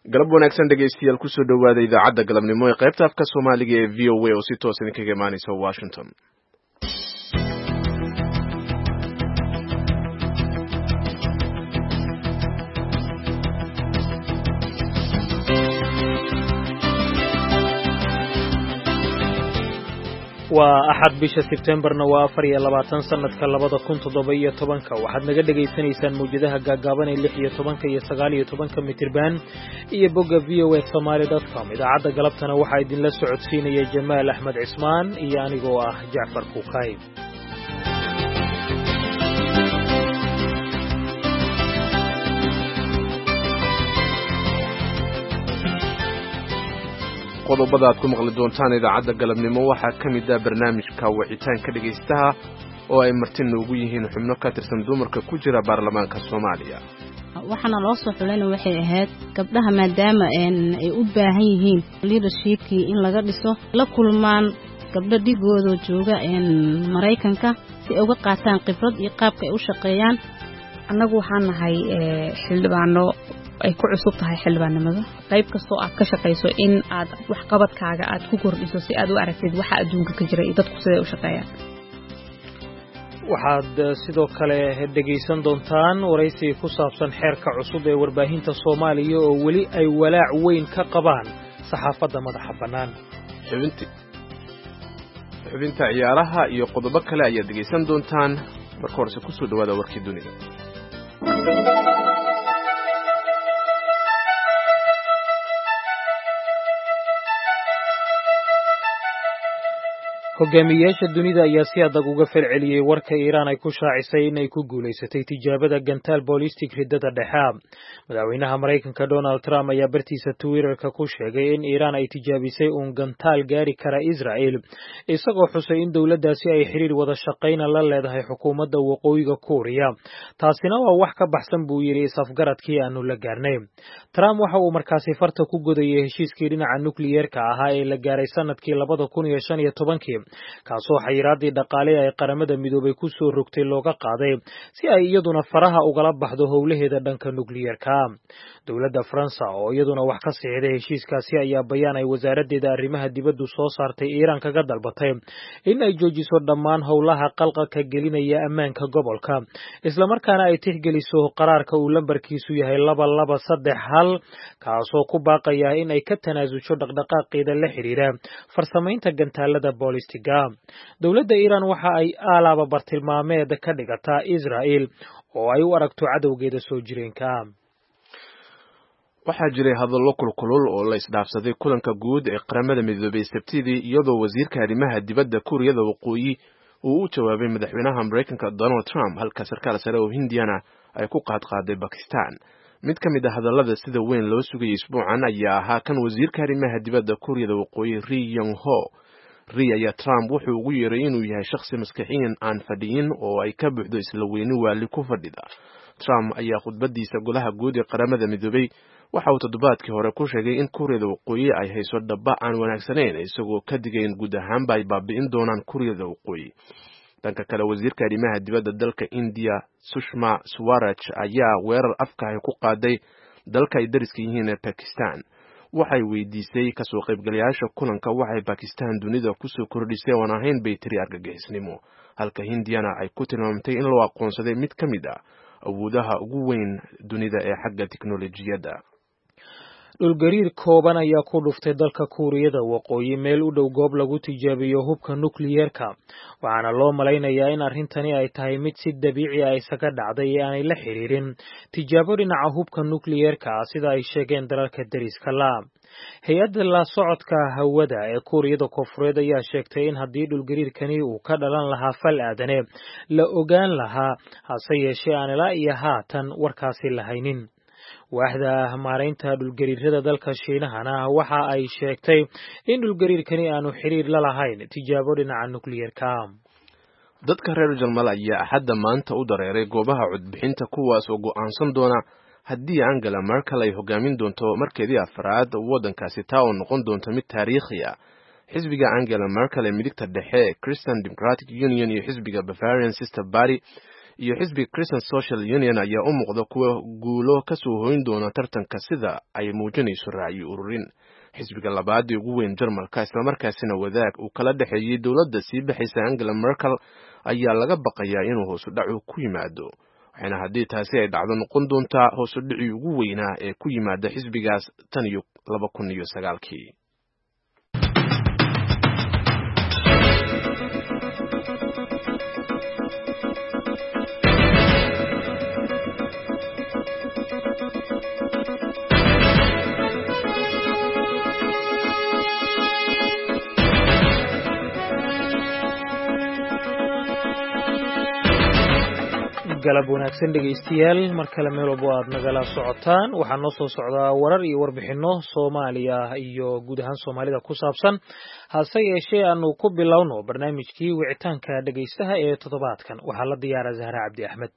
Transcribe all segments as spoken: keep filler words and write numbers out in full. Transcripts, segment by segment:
galab wanaagsan dhegaystayaal kusoo dhawaada idaacadda galabnimo ee qaybta afka Soomaaliga ee V O A oo si toos ah kaga imaanaysa Washington. waa axad bisha September-na waa afar iyo labaatan sanadka labada kun toddoba iyo tobanka waxaad naga dhageysanaysaan mawjadaha gaagaaban ee lix iyo tobanka iyo sagaal iyo tobanka mitirban iyo bogga v o a somali dot com. idaacadda galabtana waxaa idinla socodsiinaya Jamaal Axmed Cismaan iyo anigoo ah Jacfar Kuukay. qodobada aad ku maqli doontaan idaacadda galabnimo waxaa ka mid ah barnaamijka wicitaanka dhegaystaha oo ay marti noogu yihiin xubno ka tirsan dumarka ku jira baarlamaanka Soomaaliya. waxaana loo soo xulayna waxay ahayd gabdhaha maadaama ay u baahan yihiin leadershipkii in laga dhiso la kulmaan gabdho dhigooda jooga Mareykanka si ay uga qaataan khibrad iyo qaabka ay u shaqeeyaan. annagu waxaan nahay xildhibaano ay ku cusub tahay xildhibaanimada qayb kastoo aad ka shaqeyso in aad wax qabadkaaga aad ku kordhiso si aad u aragtid waxa adduunka ka jira iyo dadku sida u shaqeeyaan. waxaad sidoo kale dhegaysan doontaan waraysi ku saabsan xeerka cusub ee warbaahinta Soomaaliya oo weli ay walaac weyn ka qabaan saxaafadda madaxa bannaan. xubinti xubinta ciyaaraha iyo qodobo kale ayaad dhegaysan doontaan marka horse ku soo dhawaada warkii dunida. hogaamiyayaasha dunida ayaa si adag uga falceliyay warka Iiraan ay ku shaacisay inay ku guuleysatay tijaabada gantaal ballistic ridada dhexe. madaxweynaha Mareykanka Donald Trump ayaa bartiisa Twitter-ka ku sheegay in Iiraan ay tijaabisay un gantaal gaari kara Israel, isagoo xusay in dawladdaasi ay xiriir wada shaqayn la leedahay xukuumadda waqooyiga Korea. taasina waa wax ka baxsan buu yiri safgaradkii aanu la gaarnay. Trump waxa uu markaasi farta ku godayay heshiiskii dhinaca nukliyeerka ahaa ee la gaaray sanadkii labada kun iyo shan iyo tobankii. kaasoo xayiraadii dhaqaale ay qaramada midoobay ku soo rogtay looga qaaday si ay iyaduna faraha ugala baxdo howlaheeda dhanka nukliyeerka. dawladda Faransa oo iyaduna wax ka saxiixday heshiiskaasi ayaa bayaan ay wasaaraddeeda arrimaha dibadda soo saartay Iiraan kaga dalbatay in ay joojiso dhammaan howlaha qalqalka gelinaya ammaanka gobolka, isla markaana ay tixgeliso qaraarka uu lambarkiisu yahay laba laba saddex hal kaasoo ku baaqaya in ay ka tanaasusho dhaqdhaqaaqeeda la xiriira farsamaynta gantaalada ballistic. dawladda Iiraan waxa ay alaaba bartilmaameed ka dhigataa Israel oo ay u aragto cadowgeeda soo jireenka. waxaa jiray hadallo kulkulul oo la isdhaafsaday kulanka guud ee qaramada midoobay Sabtidii iyadoo wasiirka arrimaha dibadda Kuuriyada Waqooyi uu u jawaabay madaxweynaha Mareykanka Donald Trump halka sarkaal sare oo Hindiyana ay ku qaadqaaday Pakistan. mid ka mid ah hadallada sida weyn loo sugayay isbuucan ayaa ahaa kan wasiirka arrimaha dibadda Kuuriyada Waqooyi Ri Yong Ho. Ri ayaa Trump wuxuu ugu yeeray inuu yahay shakhsi maskaxiyan aan fadhiyin oo ay ka buuxdo isla weyni waali ku fadhida. Trump ayaa khudbadiisa golaha guud ee qaramada midoobay waxa uu toddobaadkii hore ku sheegay in Kuuriyada Waqooyi ay hayso dhaba aan wanaagsanayn isagoo ka digay in guud ahaanba ay baabi'in doonaan Kuuriyada Waqooyi. dhanka kale wasiirka arrimaha dibadda dalka India Sushma Swaraj ayaa weerar afka ay ku qaaday dalka ay dariska yihiin ee Pakistan. waxay weydiisay ka soo qaybgalayaasha kulanka waxay Pakistan dunida ku soo kordhisay oo aan ahayn baytiri argagixisnimo, halka Hindiyana ay ku tilmaamtay in loo aqoonsaday mid ka mid ah awoodaha ugu weyn dunida ee xagga tiknoolajiyadda. dhulgariir kooban ayaa ku dhuftay dalka Kuuriyada Waqooyi meel u dhow goob lagu tijaabiyo hubka nukliyeerka, waxaana loo malaynayaa in arrintani ay tahay mid si dabiici ah isaga dhacday ee aanay la xiriirin tijaabo dhinaca hubka nukliyeerka sida ay sheegeen dalalka dariska la. hay-adda la socodka hawada ee Kuuriyada Koonfureed ayaa sheegtay in haddii dhulgariirkani uu ka dhalan lahaa fal aadane la ogaan lahaa, hase yeeshee aan ilaa iyo haatan warkaasi lahaynin. waaxda maareynta dhulgariirada dalka Shiinahana waxa ay sheegtay in dhulgariirkani aanu xiriir la lahayn tijaabo dhinaca nukliyeerka. dadka reer Jarmal ayaa axadda maanta u dareeray goobaha codbixinta kuwaas oo go'aansan doona haddii Angela Merkel ay hogaamin doonto markeedii afraad waddankaasi taa oo noqon doonto mid taariikhi ah. xisbiga Angela Merkel ee midigta dhexe Christian Democratic Union iyo xisbiga Bavarian Sister Party iyo xisbiga Christian Social Union ayaa u muuqda kuwa guulo ka soo hoyn doona tartanka sida ay muujinayso raayi ururin. xisbiga labaad ee ugu weyn Jarmalka isla markaasina wadaag uu kala dhaxeeyay dawladda sii bixisa Angela Merkel ayaa laga baqayaa inuu hoos u dhac ku yimaado. waxayna haddii taasi ay dhacdo noqon doontaa hoos u dhici ugu weynaa ee ku yimaada xisbigaas tan iyo laba kun iyo sagaalkii. galab wanaagsan dhegaystayaal mar kale meel walba aad nagala socotaan waxaa noo soo socdaa warar iyo warbixino Soomaaliya iyo guud ahaan Soomaalida ku saabsan hase yeeshee aanu ku bilowno barnaamijkii wicitaanka dhegaystaha ee toddobaadkan waxaa la diyaaraa Zahra Cabdi Axmed.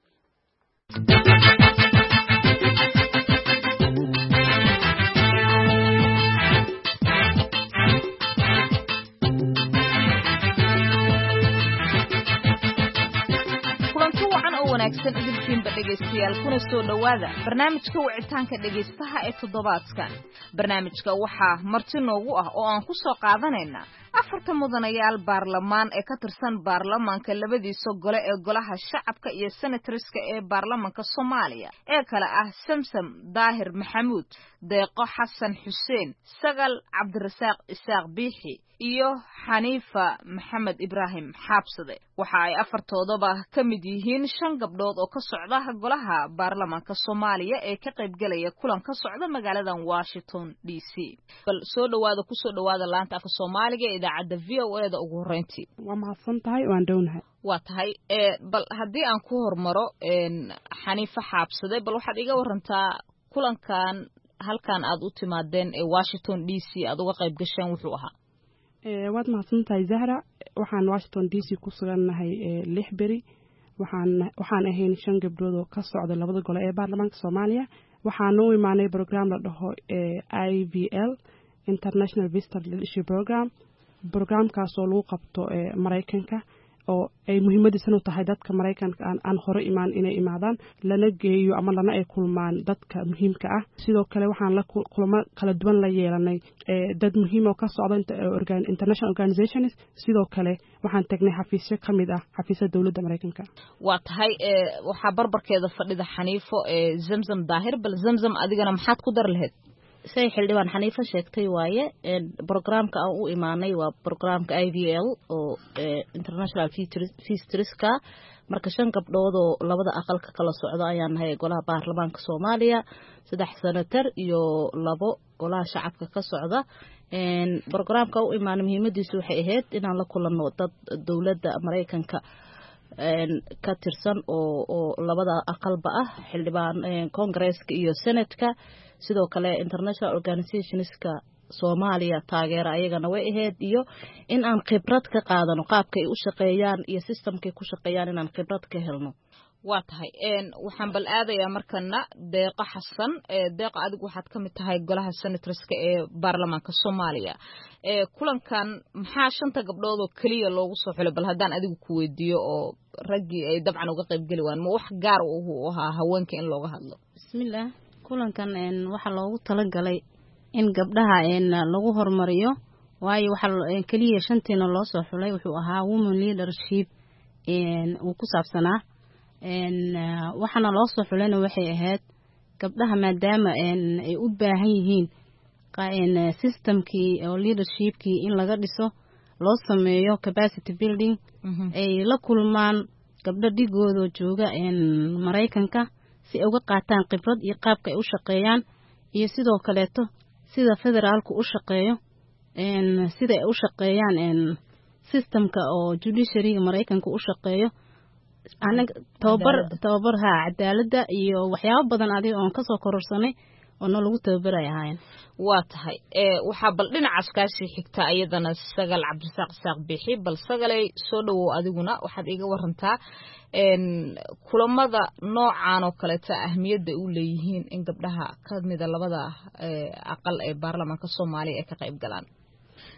wanaagsan idinkiinba dhegaystayaal kuna soo dhawaada barnaamijka wicitaanka dhegaystaha ee toddobaadkan. barnaamijka waxaa marti noogu ah oo aan ku soo qaadanaynaa afarta mudanayaal baarlamaan ee ka tirsan baarlamaanka labadiisa gole ee golaha shacabka iyo senatoriska ee baarlamaanka Soomaaliya ee kala ah Samsam Daahir Maxamuud, Deeqo Xasan Xuseen, Sagal Cabdirasaaq Isaaq Biixi iyo Xaniifa Maxamed Ibraahim Xaabsade. waxa ay afartoodaba ka mid yihiin shan gabdhood oo ka socda golaha baarlamaanka Soomaaliya ee ka qayb galaya kulan ka socda magaalada Washington D C. bal soo dhawaada ku soo dhawaada laanta afka Soomaaliga ee idaacadda V O A da ugu horeyntii. waa mahadsan tahay waan dhownahay. waa tahay ee bal haddii aan ku hormaro een Xaniifa Xaabsade, bal waxaad iga warantaa kulankan halkan aad u timaadeen ee Washington D C aad uga qayb gasheen wuxuu ahaa. ee waad mahadsan tahay Zahra. waxaan Washington D C ku sugannahay lix beri. waxaan waxaan ahayn shan gabdhood oo ka socda labada gole ee baarlamaanka Soomaaliya. waxaan u imaanay program la dhaho I V L International Visitor Leadership Program. programkaas oo lagu qabto Mareykanka oo ay muhiimadiisan u tahay dadka Mareykanka aan aan hore imaan inay imaadaan lana geeyo ama lana ay kulmaan dadka muhiimka ah. sidoo kale waxaan la kulmo kala duwan la yeelanay dad muhiim oo ka socda international organizations. sidoo kale waxaan tagnay xafiisyo kamid ah xafiisyada dawladda Mareykanka. waa tahay ee waxa barbarkeeda fadhida Xaniifo ee Zamzam Daahir. bal Zamzam adigana maxaad ku dar lahayd? say xildhibaan Xaniifa sheegtay waaye programka aan u imaanay waa programka I V L oo International Vistorska. marka shan gabdhood oo labada aqalka kala socda ayaan nahay golaha baarlamaanka Soomaaliya, saddex senator iyo labo golaha shacabka ka socda. een programka u imaanay muhiimadiisu waxay ahayd inaan la kulanno dad dawladda Mareykanka een ka tirsan oo oo labada aqalba ah, xildhibaan Congress-ka iyo Senate-ka. sidoo kale international organizationska Soomaaliya taageera ayagana way ahayd iyo in aan khibrad ka qaadano qaabka ay u shaqeeyaan iyo systemka ay ku shaqeeyaan inaan khibrad ka helno. waa tahay een waxaan bal aadayaa markana Deeqo Xasan. ee Deeqo adigu waxaad ka mid tahay golaha senatorska ee baarlamaanka Soomaaliya. ee kulankan maxaa shanta gabdhood oo kaliya loogu soo xulay? bal haddaan adigu ku weydiiyo oo raggii ay dabcan uga qayb gali waan ma wax gaar u ahaa haweenka in looga hadlo? bismillaah. kulankan een waxa loogu talagalay in gabdhaha een lagu hormariyo, waayo waxa kaliya shantiina loo soo xulay wuxuu ahaa women leadership een uu ku saabsanaa. een waxana loo soo xulayna waxay ahayd gabdhaha maadaama een ay u baahan yihiin qaan systemkii oo leadershipkii in laga dhiso loo sameeyo capacity building. ay la kulmaan gabdho dhigooda jooga een Mareykanka si ay uga qaataan khibrad iyo qaabka ay u shaqeeyaan iyo sidoo kaleeto sida federaalku u shaqeeyo een sida ay u shaqeeyaan een systemka oo judiciary Mareykanka u shaqeeyo. anaga tababar tababar ha cadaaladda iyo waxyaabo badan adiga oo ka soo kororsanay oo noo lagu tababaray ahaayeen. waa tahay ee waxa bal dhinacaas ka sii xigta ayadana Sagal Cabdirasaaq Isaaq Biixi. bal Sagalay soo dhawow adiguna waxaad iga warantaa een kulamada noocan oo kale ta ahmiyadda u leeyihiin in gabdhaha ka mid ah labada aqal ee baarlamaanka Soomaaliya ay ka qayb galaan.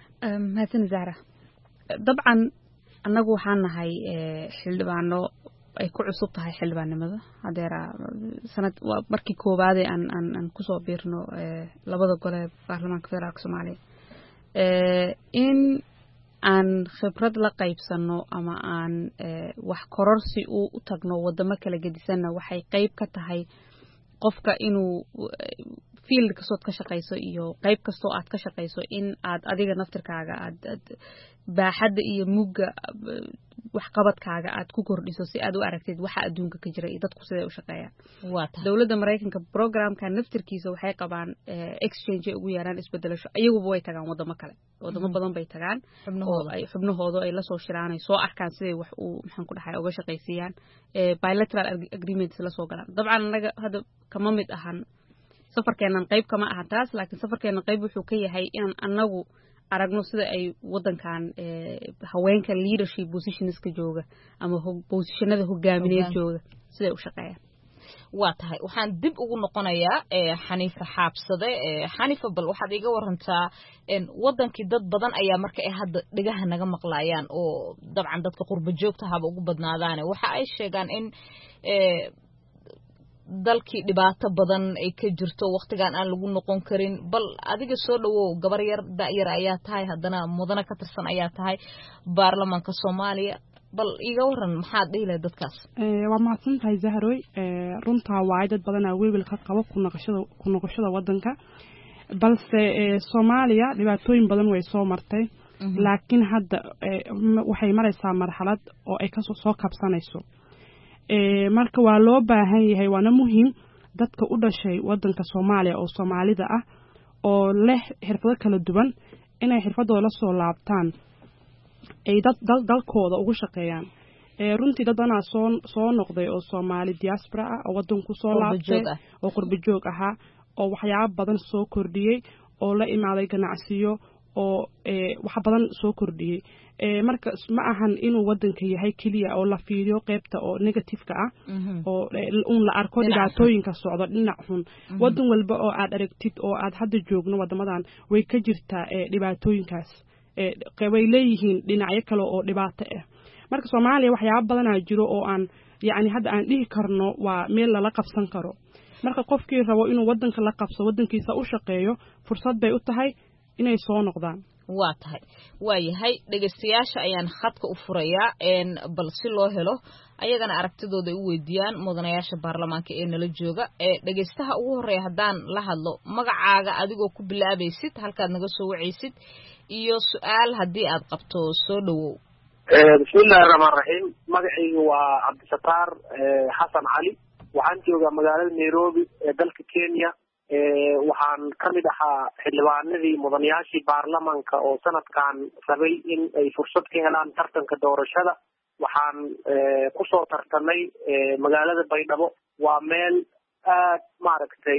mahadsan Zahra. dabcan annagu waxaan nahay xildhibaano ay ku cusub tahay xildhibaannimada hadeera sanad markii koowaad ee aan aan aan kusoo biirno labada gole ee baarlamaanka federaalka Soomaaliya ee in aan khibrad la qaybsano ama aan wax kororsi u tagno wadamo kala gedisanna waxay qayb ka tahay qofka inuu field kastood ka shaqeyso iyo qayb kastoo aad ka shaqeyso in aad adiga naftirkaaga aad baaxadda iyo mugga wax qabadkaaga aad ku kordhiso si aad u aragtid waxa adduunka ka jira iyo dadku sida u shaqeeyaan dawladda Mareykanka programka naftirkiisa waxay qabaan exchange ugu yaraan isbedelasho ayaguba way tagaan wadamo kale wadamo badan bay tagaan oo ay xubnahooda ay la soo shiraanay soo arkaan siday wax uu maxaan ku dhaxay uga shaqeysiyaan bilateral agreements la soo galaan dabcan anaga hada kama mid ahan safarkeenan qayb kama aha taas laakiin safarkeenan qayb wuxuu ka yahay in anagu aragno sida ay wadankan haweenka leadership positions ka jooga ama positionada hogaamineed jooga sida u shaqeeyaan waa tahay waxaan dib ugu noqonayaa Xaniifa Xaabsade Xaniifa bal waxaad iga warantaa in wadankii dad badan ayaa marka ay hadda dhigaha naga maqlaayaan oo dabcan dadka qurba joogta haba ugu badnaadaan waxa ay sheegaan in dalkii dhibaato badan ay ka jirto waqtigan aan lagu noqon karin bal adiga soo dhawow gabar yar da yar ayaa tahay hadana mudana ka tirsan ayaa tahay baarlamaanka Soomaaliya bal iga waran maxaad dhiilay dadkaas ee waa mahadsan tahay Zahroy ee runta waa dad badan oo weebil ka qabo ku noqoshada ku noqoshada wadanka balse ee Soomaaliya dhibaatooyin badan way soo martay laakiin hadda waxay maraysaa marxalad oo ay ka soo kabsanayso ee marka waa loo baahan yahay waana muhiim dadka u dhashay wadanka Soomaaliya oo Soomaalida ah oo leh xirfado kala duwan inay xirfadooda la soo laabtaan ay dad dalkooda ugu shaqeeyaan ee runtii dadana soo soo noqday oo Soomaali diaspora ah oo wadanku soo laabtay oo qurba joog ahaa oo waxyaabo badan soo kordhiyay oo la imaaday ganacsiyo oo ee wax badan soo kordhiyay ee marka ma ahan inuu wadanka yahay kaliya oo la fiiriyo qaybta oo negative-ka ah oo un la arko dhibaatooyinka socda dhinac xun wadan walba oo aad aragtid oo aad hadda joogno wadamadan way ka jirtaa ee dhibaatooyinkaas ee qaybay leeyihiin dhinacyo kale oo dhibaato ah marka Soomaaliya waxyaabo badan ay jiro oo aan yaani hadda aan dhihi karno waa meel la qabsan karo marka qofkii rabo inuu wadanka la qabso wadankiisa u shaqeeyo fursad bay u tahay inay soo noqdaan waa tahay waa yahay dhageystayaasha ayaan khadka u furayaa een bal si loo helo ayagana aragtidooda ay u weydiiyaan mudanayaasha baarlamaanka ee nala jooga ee dhageystaha ugu horeeya hadaan la hadlo magacaaga adigoo ku bilaabaysid halkaad naga soo wacaysid iyo su'aal hadii aad qabto soo dhawow ee bismillaahir rahmaanir rahiim magacaygu waa Cabdisataar Xasan Cali waxaan joogaa magaalada Nairobi ee dalka Kenya ee waxaan kamid ahaa xildhibaanadii mudanayaashii baarlamaanka oo sanadkan rabay in ay fursad ka helaan tartanka doorashada waxaan ku soo tartamay magaalada Baydhabo waa meel aad maaragtay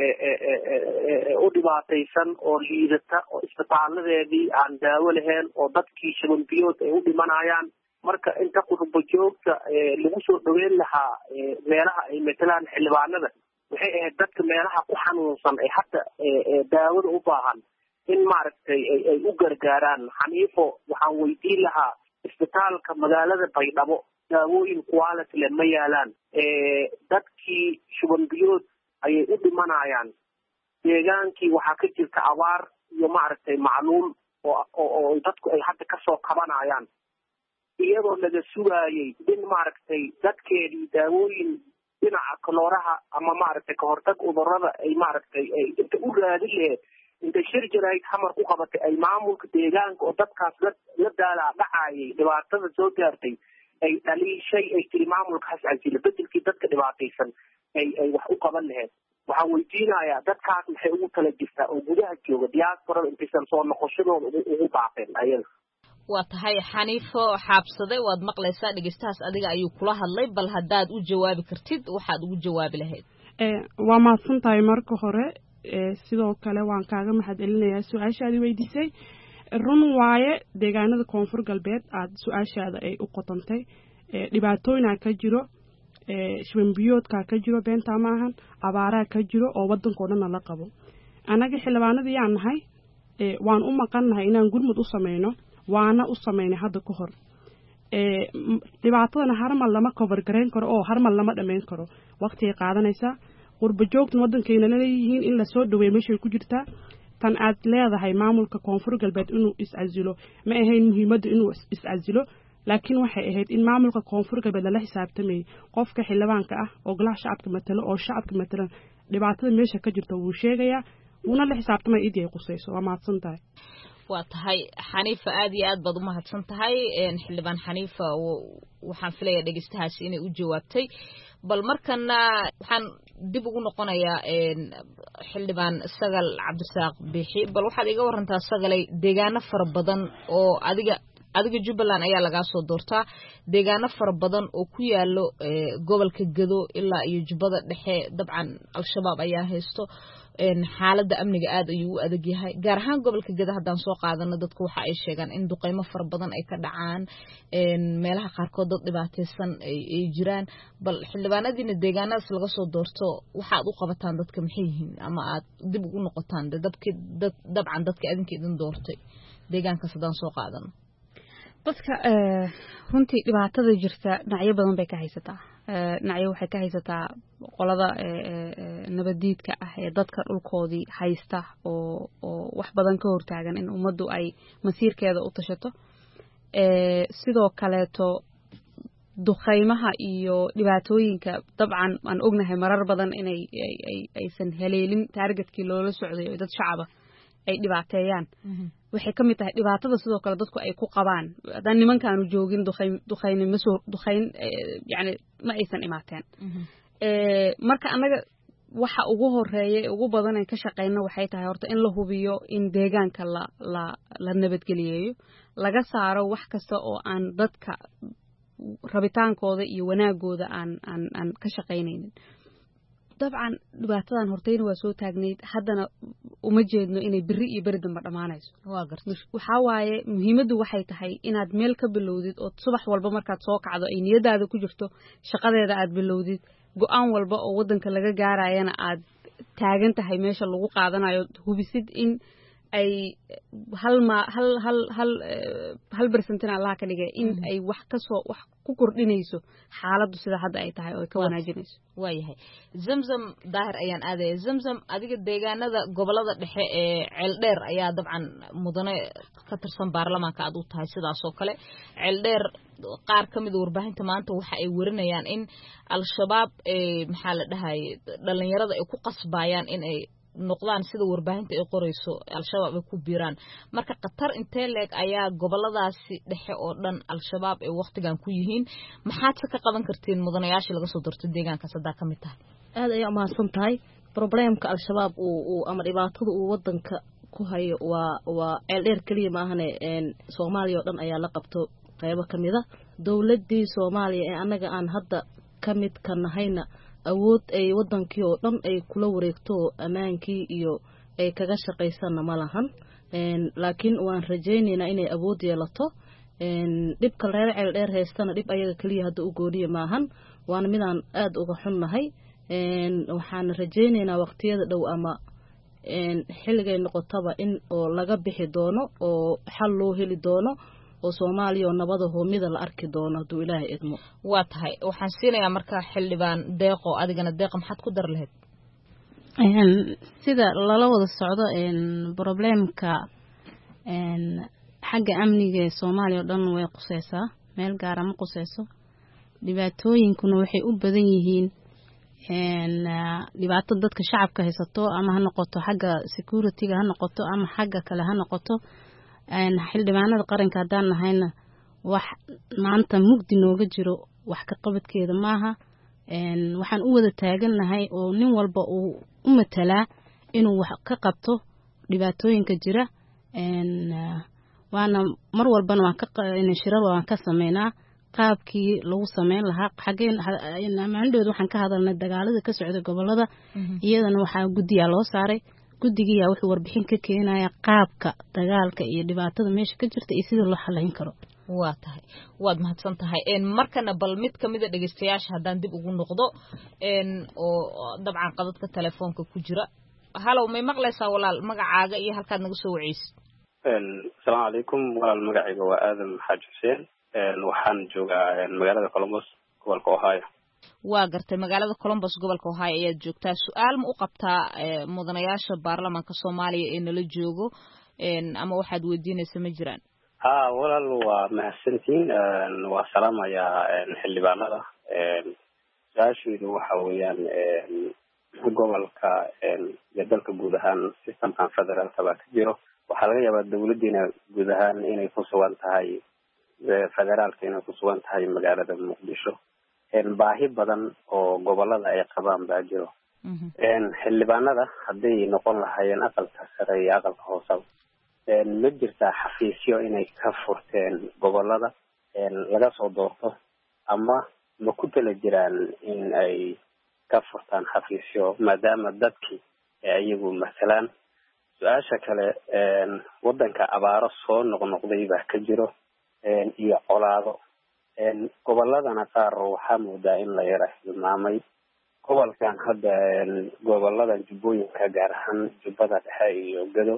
u dhibaataysan oo liidata oo isbitaaladeedii aan daawo lahayn oo dadkii shuban biyood ay u dhimanayaan marka inta qurbo joogta lagu soo dhaweyn lahaa meelaha ay metelaan xildhibaanada waxay ahayd dadka meelaha ku xanuunsan ay hadda daawada u baahan in maaragtay ay u gargaaraan Xaniifo waxaan weydiin lahaa isbitaalka magaalada Baydhabo daawooyin quality leh ma yaalaan ee dadkii shuban biyood ayay u dhimanayaan deegaankii waxaa ka jirta abaar iyo maaragtay macluul oo oo dadku ay hadda ka soo kabanayaan iyadoo laga sugaayay in maaragtay dadkeedii daawooyin dhinaca kalooraha ama maaragtay ka hortag udurada ay maaragtay ay inta u raadin lahayd inta shir jirayd xamar ku qabatay ay maamulka deegaanka oo dadkaas la daalaa dhacayay dhibaatada soo gaartay ay dhaliishay ay tiri maamulka hascajila bedelkii dadka dhibaataysan ay ay wax u qaban lahayd waxaan weydiinayaa dadkaas maxay ugu tala jirtaa oo gudaha jooga diasporada intaysan soo noqoshadooda ugu baaqeen ayaga waa tahay Xaniifo Xaabsade waad maqlaysaa dhageystahaas adiga ayuu kula hadlay bal hadaad u jawaabi kartid waxaad ugu jawaabi lahayd ee waa mahadsan tahay marka hore ee sidoo kale waan kaaga mahadcelinayaa su'aashaadii weydiisay run waaye deegaanada koonfur galbeed aad su'aashaada ay u qotantay ee dhibaatooyin ka jiro ee shuban biyoodka ka jiro beenta maahan abaaraha ka jiro oo wadanka dhan la qabo anaga xildhibaanadii aan nahay ee waan u maqannahay inaan gurmud u sameeyno waana u sameynay hadda ka hor dhibaatadana harmal lama cover gareyn karo oo harmal lama dhammayn karo waqtigay qaadanaysaa qurba joogtan waddankayna leeyihiin in lasoo dhaweeyo meeshay ku jirtaa tan aad leedahay maamulka koonfur galbeed inuu is-casilo ma ahayn muhiimadda inuu is-casilo laakiin waxay ahayd in maamulka koonfur galbeed lala xisaabtamayay qofka xildhibaanka ah oo golaha shacabka matalo oo shacabka matalan dhibaatada meesha ka jirta wuu sheegayaa wuuna la xisaabtamaya idii ay qusayso waa mahadsan tahay waa tahay xaniifa aad iyo aad baad u mahadsan tahay xildhibaan xaniifa waxaan filayaa dhegeystahaasi inay u jawaabtay bal markana waxaan dib ugu noqonayaa xildhibaan sagal cabdisaaq bixi bal waxaad iga warantaa sagalay deegaano fara badan oo adiga adiga Jubbaland ayaa laga soo doortaa deegaano fara badan oo ku yaalo gobolka Gado ilaa iyo Jubbada Dhexe dabcan al-shabaab ayaa haysto in xaaladda amniga aad ayuu u adag yahay gaar ahaan gobolka Gado hadaan soo qaadano dadku waxa ay sheegaan in duqeymo fara badan ay ka dhacaan in meelaha qaar kood dad dhibaataysan ay jiraan bal xildhibaanadiina deegaanadaas laga soo doorto waxa aad u qabataan dadka maxay yihiin ama aad dib ugu noqotaan dadka dabcan dadka adinka idin doortay deegaanka sadaan soo qaadano dadka runtii dhibaatada jirta dhinacyo badan bay ka haysataa dhinacyo waxay ka haysataa qolada nabadiidka ah ee dadka dhulkoodii haysta oo oo wax badan ka hortaagan in ummaddu ay masiirkeeda u tashato sidoo kaleeto duqeymaha iyo dhibaatooyinka dabcan aan ognahay marar badan inay aysan haleelin taargetkii loola socday oo dad shacaba ay dhibaateeyaan waxay ka mid tahay dhibaatada sidoo kale dadku ay ku qabaan hadaan nimankaanu joogin duqeyn duqeyn ma soo duqeyn yani ma aysan imaateen ee marka anaga waxa ugu horeeyay ugu badan ay ka shaqeyno waxay tahay horta in la hubiyo in deegaanka la la la nabadgeliyo laga saaro wax kasta oo aan dadka rabitaankooda iyo wanaagooda aan aan aan ka shaqeynaynin dabcan dhibaatadan hortayna waa soo taagnayd haddana uma jeedno inay biri iyo bari dambe dhamaanayso waa gartay waxa waaye muhiimaddu waxay tahay inaad meel ka bilowdid oo subax walba markaad soo kacdo ay niyadaada ku jirto shaqadeeda aad bilowdid go'aan walba oo wadanka laga gaarayana aad taagan tahay meesha lagu qaadanayo hubisid in ay hal ma hal hal hal hal percent Allah ka dhigay in ay wax ka soo wax ku kordhinayso xaaladdu sida hadda ay tahay oo ka wanaajinayso waayahay zamzam daahir ayaan aaday zamzam adiga deegaanada gobolada dhexe ee ceeldheer ayaa dabcan mudane ka tirsan baarlamaanka aad u tahay sidaas oo kale ceeldheer qaar kamid ah warbaahinta maanta waxa ay warinayaan in al-shabaab ee maxaa la dhahay dhalinyarada ay ku qasbayaan in ay noqdaan sida warbaahinta ay qorayso al-shabaab ay ku biiraan marka qatar intee leeg ayaa goboladaasi dhexe oo dhan al-shabaab ay waqtigan ku yihiin maxaad ka qaban kartiin mudanayaasha laga soo doorto deegaanka saddex ka mid tahay aad ay amaasan tahay problemka al-shabaab uu ama dhibaatada uu wadanka ku hayo waa waa ceeldheer kaliya ma ahane een Soomaaliya oo dhan ayaa la qabto qaybo kamid ah dawladii Soomaaliya ee anaga aan hadda kamid ka nahayna awood ay wadankii oo dhan ay kula wareegto amaankii iyo ay kaga shaqeysana ma lahan een laakiin waan rajaynaynaa inay awood yeelato een dibka reer ceeldheer heestana dib ayaga kaliya hadda u gooniye maahan waana midaan aad uga xunnahay een waxaan rajaynaynaa waqtiyada dhow ama een xilligay noqotaba in oo laga bixi doono oo xal loo heli doono oo Soomaaliya nabada hoomida la arki doono haduu Ilaahay idmo waa tahay waxaan siinayaa marka xildhibaan deeqo adigana deeq maxaad ku dar lahayd een sida lala wada socdo een problemka een xagga amniga ee Soomaaliya oo dhan way qusaysaa meel gaar ah ma qusayso dhibaatooyinkuna waxay u badan yihiin een dhibaato dadka shacabka haysato ama ha noqoto xagga security-ga ha noqoto ama xagga kale ha noqoto een xildhibaanada qaranka hadaan nahayna wax maanta mugdi nooga jiro wax ka qabadkeeda maaha een waxaan u wada taaganahay oo nin walba uu u matala inuu wax ka qabto dhibaatooyinka jira een waana mar walbana waan ka in shiraba waan ka sameynaa qaabkii lagu sameyn lahaa xageen maandhood waxaan ka hadalnay dagaalada ka socda gobolada iyadana waxa gudiya loo saaray gudigiya wuxuu warbixin ka keenaya qaabka dagaalka iyo dhibaatada meesha ka jirta iyo sida loo xalin karo waa tahay waad mahadsan tahay een markana bal mid kamid ah dhageystayaasha hadaan dib ugu noqdo een oo dabcan qadadka telefoonka ku jira halow may maqlaysaa walaal magacaaga iyo halkaad naga soo waceysid een assalaamu calaykum walaal magacayga waa Aadan Xaaji Xuseen waxaan joogaa magaalada Columbus gobolka Ohio. waa gartay magaalada Columbus gobolka Ohio ayaad joogtaa. su'aal ma u qabtaa mudanayaasha baarlamaanka Soomaaliya ee nala joogo ama waxaad weydiinaysaa ma jiraan? ha walaal waa mahadsantiin waa salaamayaa xildhibaanada. su-aasheedu waxa weeyaan gobolka iyo dalka guud ahaan systemkan federaalka baa ka jiro. waxaa laga yaabaa dawladdiina guud ahaan inay ku sugan tahay federaalka inay ku sugan tahay magaalada Muqdisho. baahi badan oo gobolada ay qabaan baa jiro. xildhibaanada hadday noqon lahaayeen aqalka sare iyo aqalka hoose ma jirtaa xafiisyo inay ka furteen gobolada laga soo doorto ama ma ku tala jiraan in ay ka furtaan xafiisyo maadaama dadkii iyagu masalaan? su-aasha kale wadanka abaaro soo noqnoqday baa ka jiro iyo colaado. goboladana qaar waxaa moodaa in la yara hilmaamay. gobolkan hadda goboladan jubbooyinka gaar ahaan jubbada dhexe iyo gado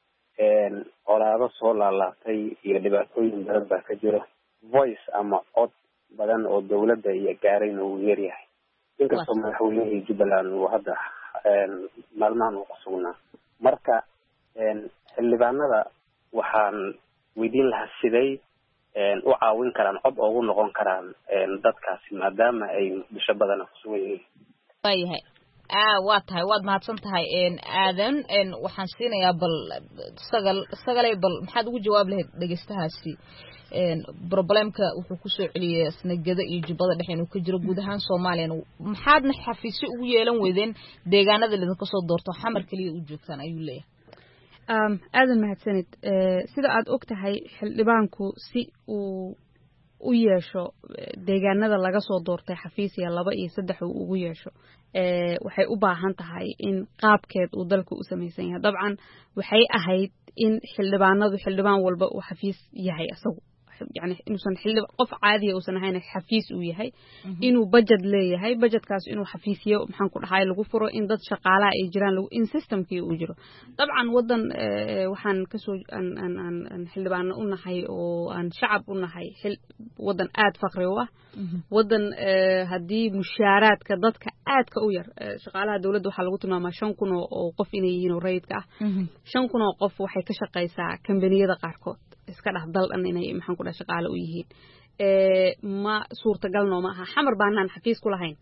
colaado soo laalaatay iyo dhibaatooyin badan baa ka jiro. voice ama cod badan oo dawladda iyo gaarayna uu yaryahay. inkastoo madaxweynihii Jubbaland uu hadda maalmahan uu ku sugnaa. marka xildhibaanada waxaan weydiin lahaa siday u caawin karaan cod ugu noqon karaan dadkaasi maadaama ay Muqdisho badan ku sugan yihiin. waayahay ah waa tahay waad mahadsan tahay aadan waxaan siinayaa bal sagal sagalay bal maxaad ugu jawaab lahayd dhageystahaasi problemka wuxuu ku soo celiyay sanagada iyo jubbada dhexe inuu ka jiro guud ahaan Soomaaliya. maxaadna xafiisyo ugu yeelan weydeen deegaanada la ka soo doorto xamar kaliya u joogtaan ayuu leeyahay. um aadan mahadsanid sida aad og tahay xildhibaanku si uu u yeesho deegaanada laga soo doortay xafiisya laba iyo saddex uu ugu yeesho waxay u baahan tahay in qaabkeed uu dalka u samaysan yahay. dabcan waxay ahayd in xildhibaanadu xildhibaan walba uu xafiis yahay asagu يعني إنه سن حل قف عادي أو سن هاي حفيز وياهي إنه بجد ليه هاي بجد كاس إنه حفيزية ومحن كل هاي الغفرة إن ضد شقالة إجران لو إن سيستم كي أجره. طبعا وضن اه وحن كسو أن أن أن أن حل بعنا قلنا هاي وأن شعب قلنا هاي حل وضن آد فقري واه وضن اه هدي مشارات كضد كآد كأوير اه شقالة دولة دو حلقتنا ما شن كنا وقف إنيين وريد كه شن كنا وقف وحي كشقي ساعة كم بنيه دقاركوت iska dhex dal an inay maxaan ku dhahay shaqaale u yihiin ee ma suurtagalno ma aha xamar baanaan xafiis ku lahayn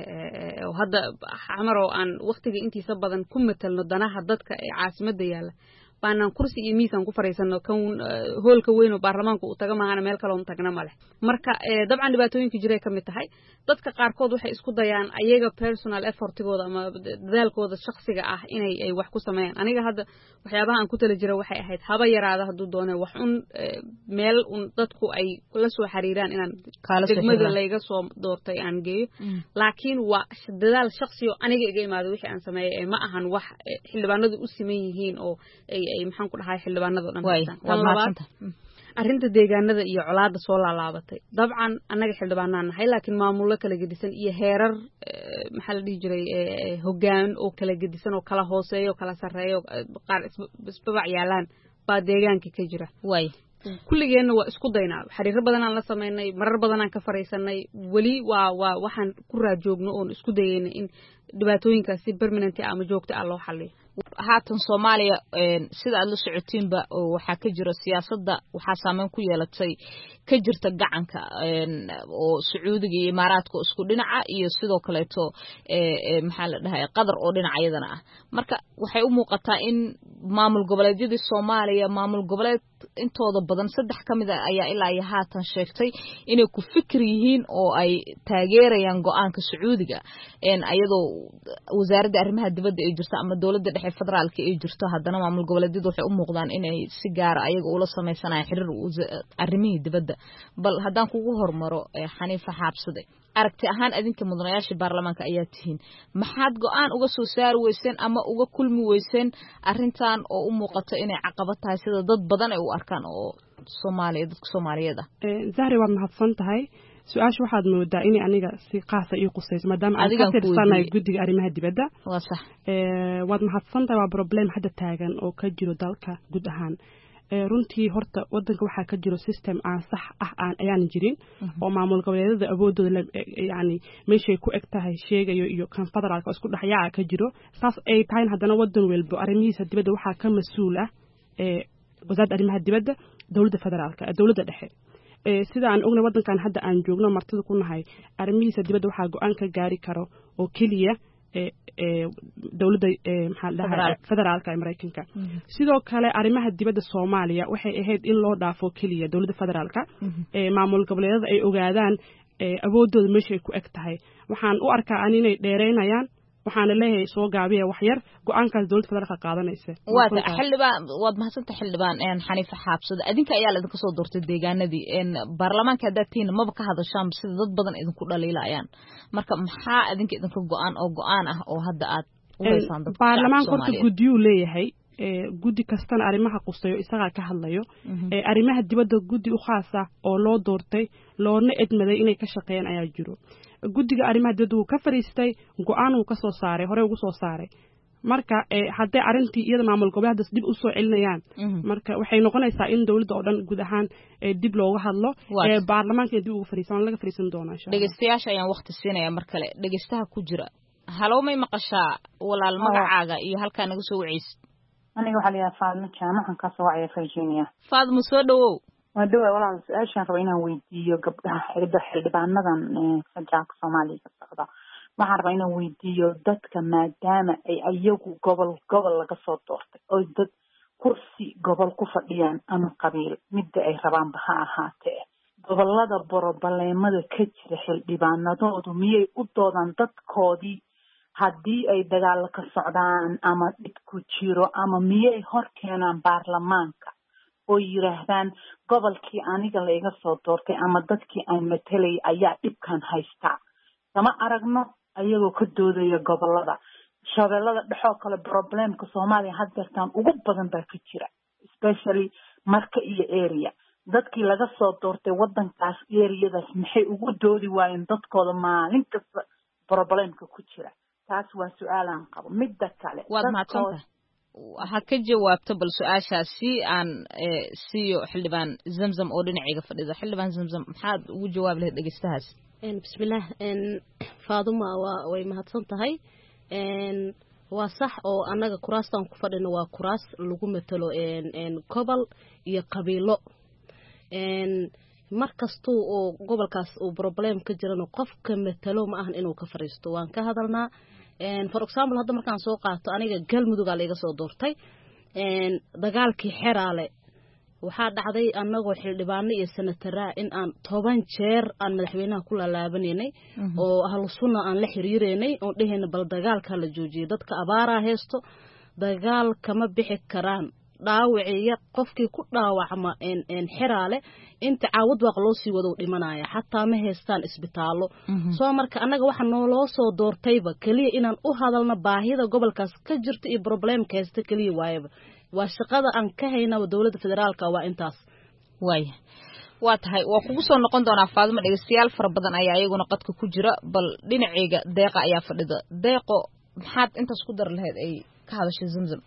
ee oo hadda xamar oo aan waqtiga intiisa badan ku metelno danaha dadka ee caasimadda yaala baanaan kursi iyo miisaan ku fariisano kan hoolka weyn oo baarlamaanku uu taga maahana meel kale oo tagna male marka dabcan dhibaatooyinka jiray kamid tahay dadka qaarkood waxay isku dayaan ayaga personal effortigooda ama dadaalkooda shakhsiga ah inay ay wax ku sameeyaan. aniga hadda waxyaabaha aan ku tala jira waxay ahayd haba yaraada haduu doono wax un meel un dadku ay la soo xariiraan inaan degmada layga soo doortay aan geeyo laakiin waa dadaal shakhsi oo aniga iga imaado wixii aan sameeyay ma ahan wax xildhibaanadu u siman yihiin oo ay ay maxaan ku dhahay xildhibaanadu dhan arrinta deegaanada iyo colaada soo laalaabatay dabcan annaga xildhibaanaan nahay laakiin maamullo kala gedisan iyo heerar maxaa la dhihi jiray hoggaan oo kala gedisan oo kala hooseeyo kala sareeyo qaar isbabac yaalaan baa deegaanka ka jira way kulligeena waa isku daynaa xiriir badan aan la sameynay marar badan aan ka fariisanay wali waa waa waxaan ku raajoogno oo isku dayeynay in dhibaatooyinkaasi permanent ama joogto ah loo xalliyo. haatan Soomaaliya sida aad la socotiinba waxa ka jira siyaasadda waxa saameyn ku yeelatay ka jirta gacanka oo Sacuudiga iyo Imaaraadka isku dhinaca iyo sidoo kale to ee maxaa la dhahay qadar oo dhinacayadana ah. marka waxay u muuqataa in maamul goboleedyada Soomaaliya maamul goboleed intooda badan saddex kamid ah ayaa ilaa iyo haatan sheegtay inay ku fikir yihiin oo ay taageerayaan go'aanka Sacuudiga een ayadoo wasaaradda arrimaha dibadda ay jirto ama dawladda dhexe federaalka ay jirto haddana maamul goboleedyadu waxay u muuqdaan inay si gaar ah ayaga ula sameeysanayaan xiriir arrimaha dibadda. bal haddaan kugu hormaro Xaniifa Xaabsade aragti ahaan adinka mudanayaasha baarlamaanka ayaa tihiin maxaad go'aan uga soo saari weyseen ama uga kulmi weyseen arrintan oo u muuqato inay caqabad tahay sida dad badan ay u arkaan oo Soomaaliya dadka Soomaaliyeed ah. Zahri waad mahadsan tahay su-aasha waxaad moodaa inay aniga si qaas ah ii qusayso maadaama aan ka tirsanay guddiga arrimaha dibadda. waa sax ee waad mahadsan tahay waa problem hadda taagan oo ka jiro dalka guud ahaan runtii horta wadanka waxaa ka jiro system aan sax ah aan ayaan jirin oo maamul goboleedyada awoodooda yani meeshay ku eg tahay sheegayo iyo kan federaalka isku dhexyaaca ka jiro saas ay tahay haddana wadan walba arrimihiisa dibadda waxaa ka mas-uul ah wasaaradda arrimaha dibadda dowladda federaalka dowladda dhexe sida aan ognay wadankan hadda aan joogno martida ku nahay arrimihiisa dibadda waxaa go-aan ka gaari karo oo keliya dowladda maxaa dhahay federaalka ee Mareykanka sidoo kale arrimaha dibadda Soomaaliya waxay ahayd in loo dhaafo kaliya dowladda federaalka ee maamul goboleedyada ay ogaadaan awoodooda meeshay ku eg tahay waxaan u arkaa an inay dheereynayaan waxaan leeyahay soo gaabiya wax yar go'aankaas dowladda federaalka qaadanaysa waad xildhibaan waad mahadsantahay xildhibaan een Xaniifa Xaabsada adinka ayaa la idinka soo doortay deegaanadii een baarlamaanka hadaatiin maba ka hadashaan sida dad badan idinku dhaliilayaan marka maxaa adinka idinka go'aan oo go'aan ah oo hadda aad u haysan dadka baarlamaanka horta guddiyo leeyahay guddi kastana arrimaha quseeyo isaga ka hadlayo ee arrimaha dibadda guddi u khaas ah oo loo doortay loona edmaday inay ka shaqeeyaan ayaa jiro guddiga arrimaha dibadda uu ka fariistay go'aan uu ka soo saaray hore ugu soo saaray marka hadday arrintii iyada maamul goboleedyada dib u soo celinayaan marka waxay noqonaysaa in dawladda oo dhan guud ahaan dib looga hadlo ee baarlamaanka dib ugu fariisan laga fariisan doonaa insha Allah dhageystayaasha ayaan waqti siinaya mar kale dhageystaha ku jira halow may maqashaa walaal magacaaga iyo halka naga soo waceysid aniga waxa la yiraahdaa Faadmo Jaamacan ka soo wacay Virginia Faadmo soo dhawow waa dhawaad walaal su'aashan rabo inaan weydiiyo gabdhaha xirida xildhibaanadan federaalka Soomaaliya ka socda waxaan rabaa inaan weydiiyo dadka maadaama ay ayagu gobol gobol laga soo doortay oo dad kursi gobol ku fadhiyaan ama qabiil midda ay rabaan ha ahaatee gobolada boroballeemada ka jira xildhibaanadoodu miyay u doodaan dadkoodii haddii ay dagaal ka socdaan ama dhib ku jiro ama miyay hor keenaan baarlamaanka oo yiraahdaan gobolkii aniga la iga soo doortay ama dadkii aan matalay ayaa dhibkan haysta sama aragno ayagoo ka doodaya gobolada shabeellada dhexoo kale problemka Soomaaliya haddeertaan ugu badan baa ka jira especially marka iyo area dadkii laga soo doortay wadankaas areadaas maxay ugu doodi waayeen dadkooda maalin kasta problemka ku jira taas waa su'aalan qabo midda kale waad mahadsantahay waxa ka jawaabta bal su'aashaasi aan siiyo xildhibaan Zamzam oo dhinaciga fadhida xildhibaan Zamzam maxaad ugu jawaab lahayd dhageystahaas een bismillaah een Faaduma waa way mahadsan tahay een waa sax oo anaga kuraastan ku fadhino waa kuraas lagu matalo een een gobol iyo qabiilo een markasto oo gobolkaas uu problem ka jirano qofka matalo ma ahan inuu ka fariisto waan ka hadalnaa een for example hadda markaan soo qaato aniga galmudug aa laga soo doortay een dagaalkii xeraale waxaa dhacday anagoo xildhibaano iyo senataraa in aan toban jeer aan madaxweynaha ku laalaabanay oo ahlu sunna aan la xiriireynay oo dhehayna bal dagaalka la joojiyo dadka abaara heesto dagaal kama bixi karaan dhaawiciya qofkii ku dhaawacma een een xiraale inta caawad waq loo sii wado dhimanaya xataa ma heestaan isbitaalo soo marka anaga waxa noo loo soo doortayba kaliya inaan u hadalna baahida gobolkaas ka jirta iyo problemka haysta kaliya waayaba waa shaqada aan ka haynaa dawladda federaalka waa intaas waay waa tahay waa kugu soo noqon doonaa Faadimo dhageystayaal fara badan ayaa ayaguna qadka ku jira bal dhinacayga deeqa ayaa fadhida deeqo maxaad intaas ku dar lahayd ay ka hadashay Zamzam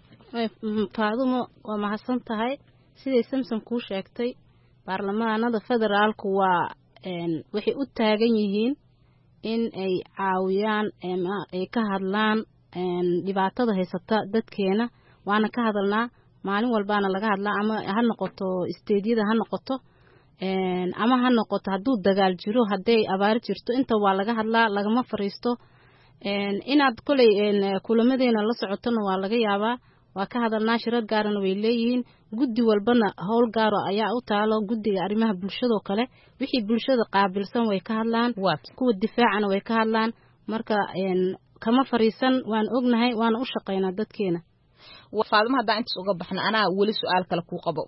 Faadimo waa mahadsan tahay sidii Zamzam ku sheegtay baarlamaanada federaalku waa een waxay u taagan yihiin in ay caawiyaan ama ay ka hadlaan een dhibaatada haysata dadkeena waana ka hadalnaa maalin walbaana laga hadlaa ama ha noqoto isteediyada ha noqoto een ama ha noqoto hadduu dagaal jiro hadday abaar jirto inta waa laga hadlaa lagama fariisto een inaad kulay een kulamadeena la socotona waa laga yaabaa waa ka hadalnaa shirar gaarana way leeyihiin guddi walbana howl gaar ah ayaa u taalo guddiga arrimaha bulshada kale wixii bulshada qaabilsan way ka hadlaan kuwa difaacana way ka hadlaan marka een kama fariisan waan ognahay waan u shaqeynaa dadkeena Faadimo hadda intaas uga baxna anaa wali su'aal kale ku qabo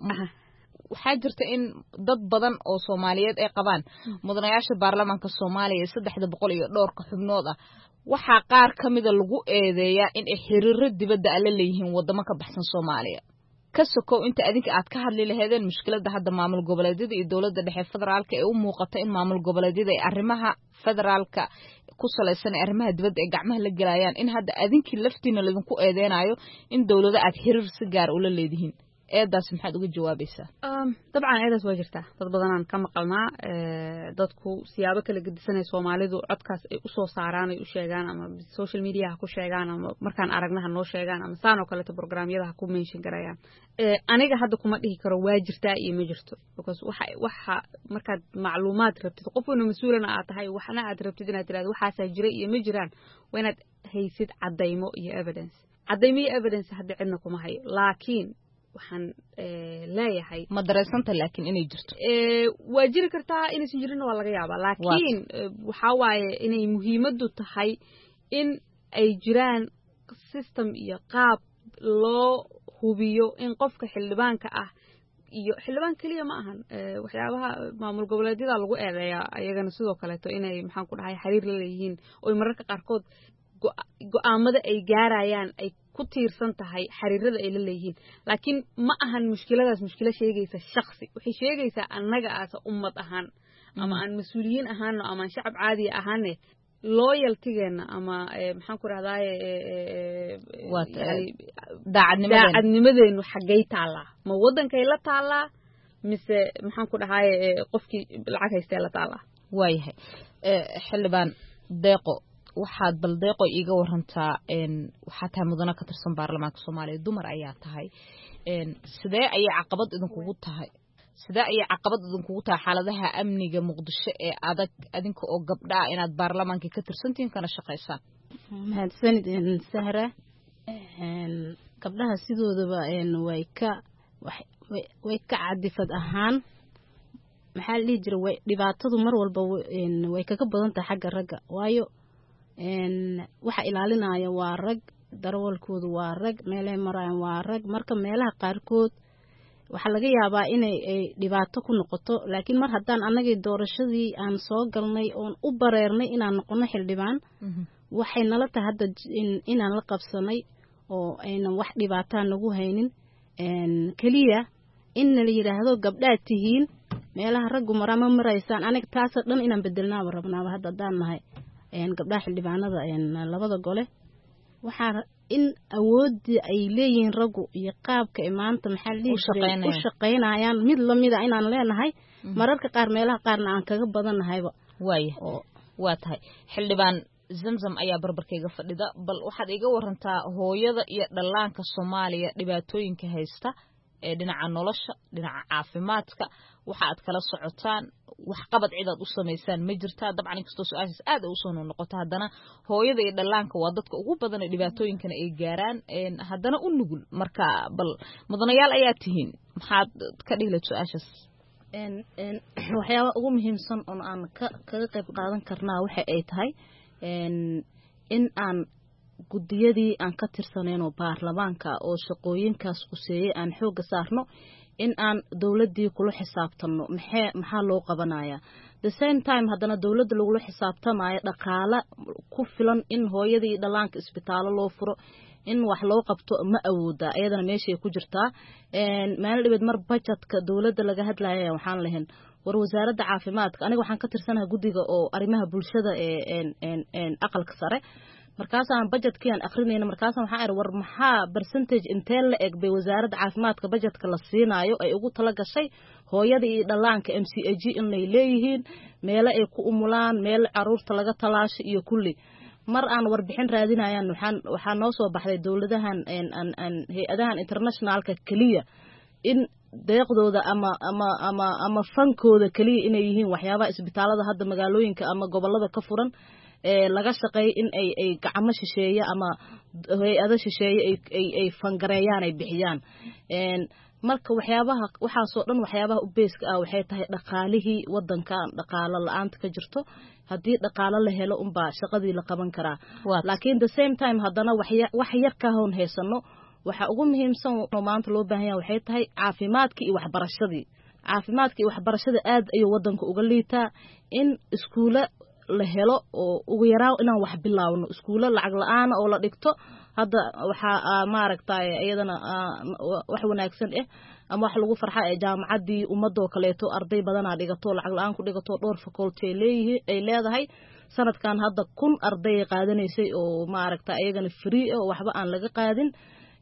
waxaa jirta in dad badan oo Soomaaliyeed ay qabaan mudanayaasha baarlamaanka Soomaaliya saddex boqol iyo dhowr ka xubnood ah waxa qaar kamida lagu eedeeyaa in ay xiriiro dibadda alle leeyihiin wadamo ka baxsan Soomaaliya ka sokow inta adinka aad ka hadli lahaydeen mushkiladda hadda maamul goboleedyada iyo dawladda dhexe federaalka ee u muuqata in maamul goboleedyada ay arrimaha federaalka ku salaysan arrimaha dibadda ee gacmaha la galayaan in hadda adinkii laftiina lagu eedeenayo in dawladda aad xiriir si gaar u la leedihiin eedaas maxaad uga jawaabaysaa dabcan eedaas waa jirtaa dad badanaan ka maqalnaa dadku siyaabo kala gedisanay Soomaalidu codkaas ay u soo saaraan ay u sheegaan ama social media ha ku sheegaan ama markaan aragnaha noo sheegaan ama saan oo kale barnaamijyada ha ku mention garayaan aniga hadda kuma dhihi karo waa jirtaa iyo ma jirto because waxa waxa markaad macluumaad rabtid qofna mas'uulana aad tahay waxna aad rabtid inaad tiraahdo waxa jira iyo ma jiraan waa inaad haysid cadeymo iyo evidence cadeymo iyo evidence hadda cidna kuma hayo laakiin waxaan leeyahay ma dareysanta laakiin inay jirto ee waa jiri kartaa inay si jirin waa laga yaabaa laakiin waxa waaye inay muhiimadu tahay in ay jiraan system iyo qaab loo hubiyo in qofka xildhibaanka ah iyo xildhibaan kaliya ma ahan waxyaabaha maamul goboleedyada lagu eedeeyaa ayagana sidoo kale to inay maxaan ku dhahay xiriir la leeyihiin oo mararka qaarkood go'aamada ay gaarayaan ay ku tiirsan tahay xiriirada ay la leeyihiin laakiin ma ahan mushkiladaas mushkilo sheegaysa shakhsi waxay sheegaysaa annaga aas ummad ahaan ama aan mas'uuliyiin ahaan ama aan shacab caadi ahaan loyaltigeena ama maxaan ku raadaaye daacadnimadeenu xaggay taalaa ma wadankay la taalaa mise maxaan ku dhahay qofkii lacag haystay la taalaa waayahay xildhibaan deeqo waxaad bal deeqo iiga warantaa waxaa tahay mudana ka tirsan baarlamaanka Soomaaliya dumar ayaa tahay sidee ayay caqabad idinkugu tahay sidee ayay caqabad idinkugu tahay xaaladaha amniga Muqdisho ee adag adinka oo gabdha inaad baarlamaanka ka tirsantiin kana shaqeysaan mahadsanid Sahra gabdhaha sidoodaba way ka way ka cadifad ahaan maxaa la jira way dhibaatadu mar walba way kaga badan tahay xagga ragga waayo een waxa ilaalinaya waa rag darwalkoodu waa rag meelay marayaan waa rag marka meelaha qaarkood waxa laga yaabaa inay dhibaato ku noqoto laakiin mar haddaan anagii doorashadii aan soo galnay oon u bareernay inaan noqono xildhibaan waxay nala tahay hadda inaan la qabsanay oo aynan wax dhibaato nagu haynin een kaliya in la yiraahdo gabdhaad tihiin meelaha raggu marama maraysaan aniga taas dhan inaan bedelnaa rabnaa hadda daan nahay een gabdhaha xildhibaanada een labada gole waxa in awoodii ay leeyihiin raggu iyo qaabka imaanta maxaa lii u shaqeynayaan mid lamida inaan leenahay mararka qaar meelaha qaarna aan kaga badanahayba way waa tahay xildhibaan Zamzam ayaa barbarkayga fadhida bal waxaad iga warantaa hooyada iyo dhalaanka Soomaaliya dhibaatooyinka haysta ee dhinaca nolosha dhinaca caafimaadka waxa aad kala socotaan wax qabad cid aad u sameysaan ma jirtaa dabcan inkastoo su'aashaas aad u soo noqoto haddana hooyada iyo dhalaanka waa dadka ugu badan ee dhibaatooyinkan ay gaaraan een haddana u nugul marka bal mudanayaal ayaa tihiin maxaad ka dhigla su'aashaas een een waxyaabo ugu muhiimsan oo aan ka kaga qayb qaadan karnaa waxa ay tahay een in aan gudiyadii aan ka tirsanayno baarlamaanka oo shaqooyinkaas quseeyay aan xoog saarno in aan dawladii kula xisaabtano maxay maxaa loo qabanayaa the same time hadana dawladda lagu xisaabtamayo dhaqaale ku filan in hooyadii dhalaanka isbitaalo loo furo in wax loo qabto ma awooda ayadana meeshay ku jirtaa een meel dhibad mar budgetka dawladda laga hadlayo waxaan lahayn war wasaaradda caafimaadka aniga waxaan ka tirsanahay gudiga oo arimaha bulshada ee een een aqalka sare markaas aan budgetkii aan akhrinayna markaas waxaan ay war maxaa percentage intee la eg bay wasaaradda caafimaadka budgetka la siinayo ay ugu tala gashay hooyada iyo dhalaanka M C A G in ay leeyihiin meel ay ku umulaan meel caruurta laga talaasho iyo kulli mar aan warbixin raadinayaan waxaan waxa noo soo baxday dawladahan een aan hay'adahan internationalka kaliya in deeqdooda ama ama ama ama fankooda kaliya inay yihiin waxyaabaha isbitaalada hadda magaalooyinka ama gobolada ka furan ee laga shaqeey in ay ay gacmo shisheeye ama hay'ado shisheeye ay ay ay fangareeyaan ay bixiyaan een marka waxyaabaha waxa soo dhan waxyaabaha u beeska ah waxay tahay dhaqaalihii wadanka dhaqaale la'aanta ka jirto hadii dhaqaale la helo un baa shaqadii la qaban karaa laakiin the same time hadana wax yar ka hoon heysano waxa ugu muhiimsan oo maanta loo baahan yahay waxay tahay caafimaadka iyo waxbarashadii caafimaadka iyo waxbarashada aad ayuu wadanka uga liitaa in iskuula la helo oo ugu yaraaw inaan wax bilaawno iskuula lacag la'aan oo la dhigto hadda waxa maaragtay iyadana wax wanaagsan ah ama wax lagu farxaa ee jaamacadii ummadoo kaleeto arday badan aa dhigato lacag la'aan ku dhigato dhowr faculty leeyahay ay leedahay sanadkan hadda kun arday qaadanaysay oo maaragtay iyagana free oo waxba aan laga qaadin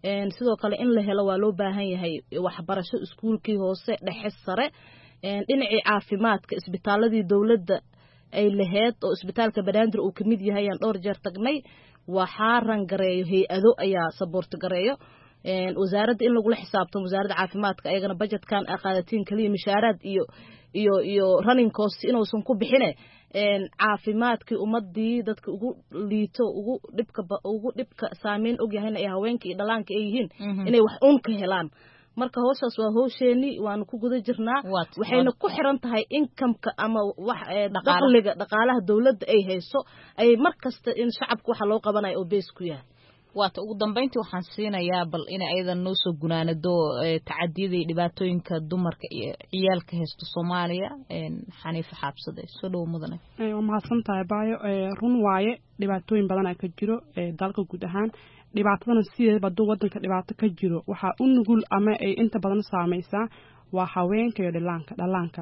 sidoo kale in la helo waa loo baahan yahay waxbarasho iskuulkii hoose dhexe sare dhinacii caafimaadka isbitaaladii dowladda ay lahayd oo isbitaalka Banaadir uu kamid yahay aan dhowr jeer tagnay waxaa rangareeyo hay-ado ayaa support gareeyo wasaaradda in lagu la xisaabtamo wasaaradda caafimaadka ayagana budgetkan qaadatiin kaliya mishaaraad iyo iyo iyo running cost inuusan ku bixine caafimaadkii ummadii dadka ugu liito ugu dhibka ugu dhibka saameyn og yahayna ay haweenka iyo dhalaanka ay yihiin inay wax uun ka helaan marka hoosaas waa hoosheenii waanu ku guda jirnaa waxayna ku xiran tahay income-ka ama wax dakhliga dhaqaalaha dawladda ay hayso ay mar kasta in shacabku waxa loo qabanayo oo base ku yahay waata ugu dambeyntii waxaan siinayaa bal in aydan noo soo gunaanado tacadiyada iyo dhibaatooyinka dumarka iyo ciyaalka haysta Soomaaliya Xaniifa Xaabsade soo dhow mudane ee waa mahadsantahay baayo run waaye dhibaatooyin badan ay ka jiro dalka guud ahaan dhibaatadana sideedaba dad wadanka dhibaato ka jiro waxa u nugul ama ay inta badan saameeysaa waa haweenka iyo dhalaanka dhalaanka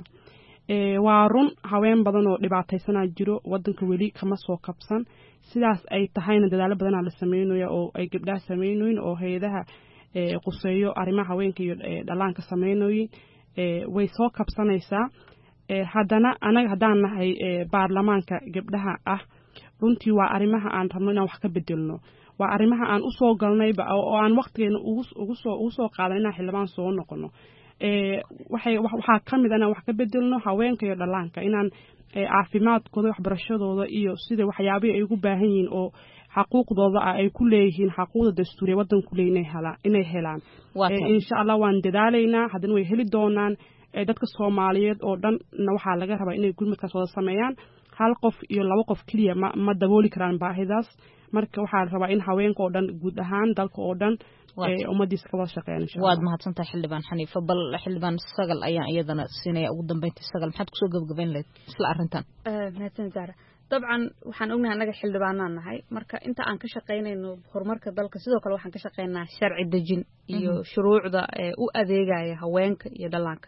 ee waa run haween badan oo dhibaataysanaa jiro wadanka weli kama soo kabsan sidaas ay tahayna dadaalo badan la sameeyo oo ay gabdhaha sameeyeen oo hay'adaha ee quseeyo arrimaha haweenka iyo dhalaanka sameeyeen ee way soo kabsanaysaa ee haddana anaga hadaan nahay baarlamaanka gabdhaha ah runtii waa arrimaha aan rabno inaan wax ka bedelno waa arrimaha aan u soo galnay oo aan waqtigeena ugu ugu soo ugu soo qaadanay xilbaan soo noqono ee waxay waxa kamid ah wax ka bedelno haweenka iyo dhalaanka inaan caafimaadkooda waxbarashadooda iyo sida waxyaabaha ay ugu baahan yihiin oo xaquuqdooda ay ku leeyihiin xaquuqda dastuuriga wadanku leeyahay hala inay helaan insha Allah waan dadaalaynaa haddana way heli doonaan dadka Soomaaliyeed oo dhan waxa laga rabaa inay gurmadkaas wada sameeyaan hal qof iyo laba qof kaliya ma, ma dabooli karaan baahidaas marka waxaa la rabaa in haweenka oo dhan guud ahaan dalka oo dhan ee umadiisa ka wada shaqeeyaan insha Allah waad mahadsantahay xildhibaan Xaniifa bal xildhibaan Sagal ayaan iyadana siinaya ugu dambeyntii Sagal maxaad ku soo gabagabayn lahayd isla arintan ee mahadsan Zara dabcan waxaan ognahay anaga xildhibaanaan nahay marka inta aan ka shaqeynayno horumarka dalka sidoo kale waxaan ka shaqeynaa sharci dejin iyo shuruucda u adeegaya haweenka iyo dhalaanka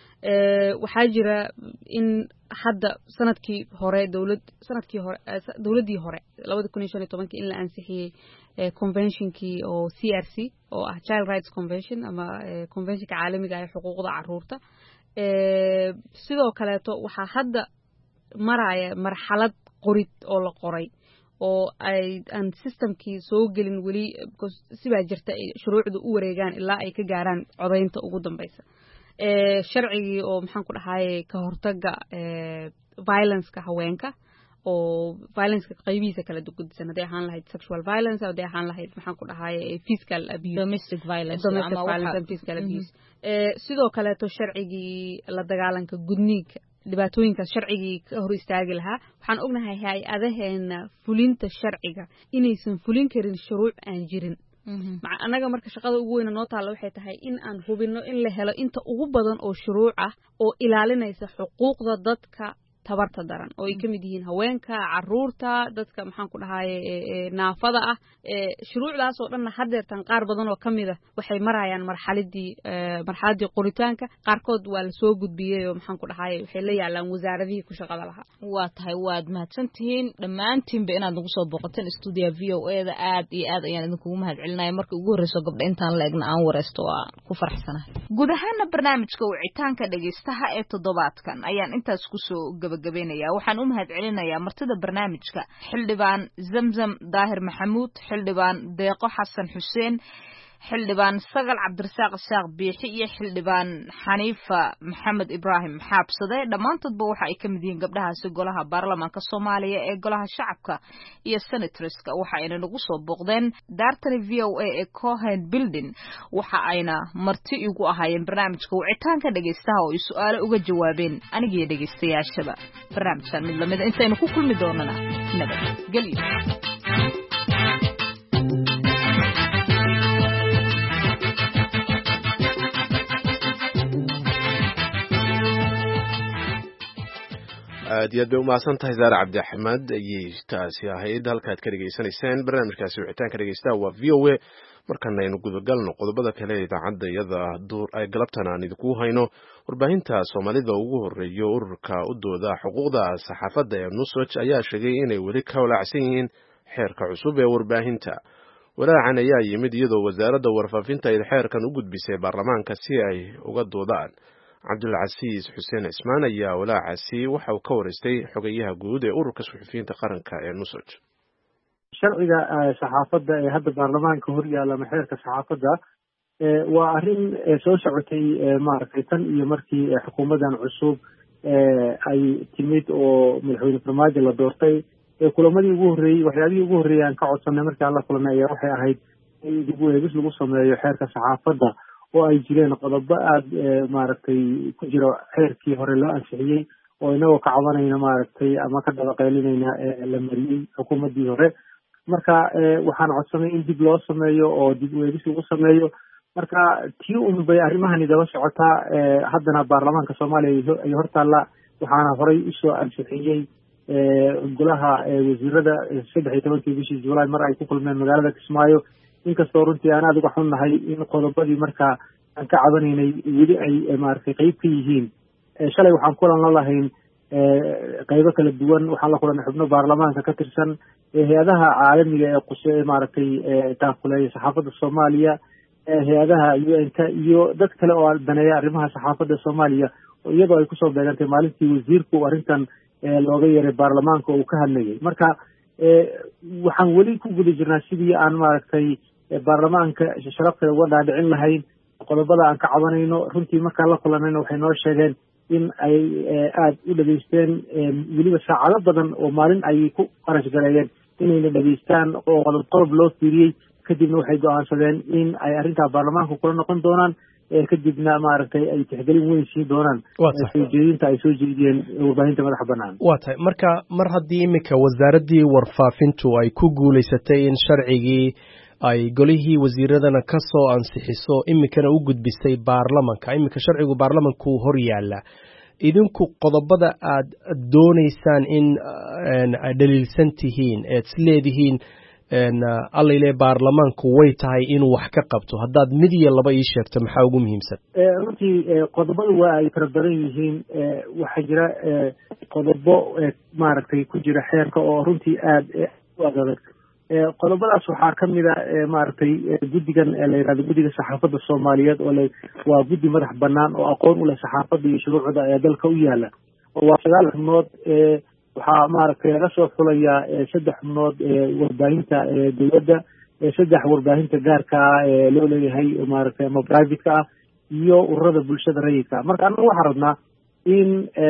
ee waxaa jira in hadda sanadkii hore dawlad sanadkii hore dawladii hore laba kun iyo shan iyo toban in la ansixiyay conventionkii oo C R C oo ah Child Rights Convention ama conventionka caalamiga ah ee xuquuqda carruurta ee sidoo kale to waxa hadda maraya marxalad qorid oo la qoray oo ay aan systemkii soo gelin wali sibaa jirta shuruucdu u wareegaan ilaa ay ka gaaraan codaynta ugu dambaysa ee sharcigi oo maxaan ku dhahay ka hortaga ee violence ka haweenka oo violence ka qaybiisa kala duwan haday ahaan lahayd sexual violence haday ahaan lahayd maxaan ku dhahay physical abuse domestic violence domestic violence and physical abuse ee sidoo kale to sharcigi la dagaalanka gudniinka dhibaatooyinka sharcigi ka hor istaagi lahaa waxaan ognahay hay'adaheena fulinta sharciga inaysan fulin karin shuruuc aan jirin maca anaga marka shaqada ugu weyn noo taalo waxay tahay in aan hubino in la helo inta ugu badan oo shuruuc ah oo ilaalinaysa xuquuqda dadka tabarta daran oo ay kamid yihiin haweenka carruurta dadka maxaan ku dhahay naafada ah ee shuruucdaas oo dhan hadeertan qaar badan oo kamid ah waxay marayaan marxaladii marxaladii qoritaanka qaarkood waa la soo gudbiyay oo maxaan ku dhahay waxay la yaalaan wasaaradihii ku shaqada lahaa waa tahay waad mahadsantihiin dhammaantiinba inaad nagu soo booqateen studio V O A da aad iyo aad ayaan idinkugu mahadcelinayaa markii ugu horreysay gabdha intaan la egna aan wareysto waa ku faraxsanahay guud ahaan barnaamijka wicitaanka dhageystaha ee toddobaadkan ayaan intaas ku soo gabagabeynaya waxaan u mahadcelinayaa martida barnaamijka xildhibaan Zamzam Daahir Maxamuud xildhibaan Deeqo Xasan Xuseen xildhibaan Sagal Cabdirasaaq Saaq Biixi iyo xildhibaan Xaniifa Maxamed Ibraahim Xaabsade dhamaantoodba waxa ay kamid yihiin gabdhahaasi golaha baarlamaanka Soomaaliya ee golaha shacabka iyo senatorska waxa ayna nagu soo booqdeen daartani V O A ee Cohen Building waxa ayna marti igu ahaayeen barnaamijka wicitaanka dhageystaha oo ay su'aalo uga jawaabeen aniga dhageystayaashaba barnaamijkan mid lamid intaynu ku kulmi doonana nabad gelyo aad iyo aad bay u mahadsan tahay Zaara Cabdi Axmed ayay taasi ahayd halkaad ka dhageysanayseen barnaamijkaasi wicitaanka dhageystaha waa V O A markana aynu gudagalno qodobada kale ee idaacadda iyada duur ay galabtan aan idinku hayno warbaahinta Soomaalida ugu horeeyo ururka u dooda xuquuqda saxaafadda ee Nusaj ayaa sheegay inay weli ka walaacsan yihiin xeerka cusub ee warbaahinta walaacan ayaa yimid iyadoo wasaaradda warfaafinta ay xeerkan u gudbisay baarlamaanka si ay uga doodaan. cabdulcasiis xuseen cismaan ayaa walaacaasi waxa uu ka waraystay xogayaha guud ee ururka suxufiyiinta qaranka ee nusaj. sharciga saxaafadda ee hadda baarlamaanka hor yaalla ama xeerka saxaafadda waa arrin soo socotay maaragtay tan iyo markii xukuumaddan cusub ay timid oo madaxweyne farmaajo la doortay. kulamadii ugu horreeyey waxyaabihii ugu horreeyay aan ka codsanay markii aan la kulanay ayaa waxay ahayd in dib u eegis lagu sameeyo xeerka saxaafadda oo ay jireen qodobo aada maaragtay ku jira xeerkii hore loo ansixiyey oo inagoo ka cabanayna maaragtay ama ka dabaqeylinayna la mariyey xukuumaddii hore. marka waxaan codsanay in dib loo sameeyo oo dib u eegis lagu sameeyo. marka tii un bay arrimahani daba socotaa. haddana baarlamaanka soomaaliya ay hortaalla waxaana horey usoo ansixiyey golaha wasiirada saddex iyo tobankii bishii julaay mar ay ku kulmeen magaalada kismaayo. inkastoo runtii aan aada uga xunnahay in qodobadii markaa aan ka cabanaynay weli ay maaragtay qeyb ka yihiin. shalay waxaan kulan la lahayn qeybo kala duwan. waxaan la kulanay xubno baarlamaanka ka tirsan hay-adaha caalamiga ee quse maaragtay taakuleeya saxaafadda soomaaliya, hay-adaha u n ka iyo dad kale oo daneeya arrimaha saxaafadda soomaaliya iyadoo ay kusoo beegantay maalintii wasiirku arrintan looga yeeray baarlamaanka uu ka hadlayay. marka waxaan weli ku guda jirnaa sidii aan maaragtay baarlamaanka sharafteeda uga dhaadhicin lahayn qodobada aan ka cabanayno. runtii markaan la kulanayna waxay noo sheegeen in ay aada u dhageysteen weliba saacado badan oo maalin ayay ku qarash gareeyeen inayna dhageystaan oo qodob qodob loo fiiriyey. kadibna waxay go-aansadeen in ay arrintaa baarlamaanka kula noqon doonaan kadibna maaragtay ay tixgelin weyn siin doonaan soo jeedinta ay soo jeediyeen warbaahinta madaxa bannaan. waa tahay marka mar haddii iminka wasaaraddii warfaafintu ay ku guulaysatay in sharcigii ay golihii wasiiradana ka soo ansixiso iminkana u gudbisay baarlamanka, iminka sharcigu baarlamanku hor yaalla, idinku qodobada aad doonaysaan in ay dhaliilsan tihiin eed isleedihiin allayle baarlamaanku way tahay inuu wax ka qabto, haddaad mid iyo laba ii sheegto maxaa ugu muhiimsan? runtii qodobadu waa ay fara badan yihiin. waxaa jira qodobo maaragtay ku jira xeerka oo runtii aada u adag. qodobadaas waxaa ka mid a maaragtay guddigan la yihahdo guddiga saxaafadda soomaaliyeed oo le waa guddi madax bannaan oo aqoon u leh saxaafadda iyo shuruucda ee dalka u yaalla. waa sagaal xubnood. waxaa maaragtay laga soo xulayaa saddex xubnood warbaahinta dowladda, saddex warbaahinta gaarka ah ee loo leeyahay maaragtay ama private ka ah iyo ururada bulshada rayidka. marka annaga waxaan rabnaa in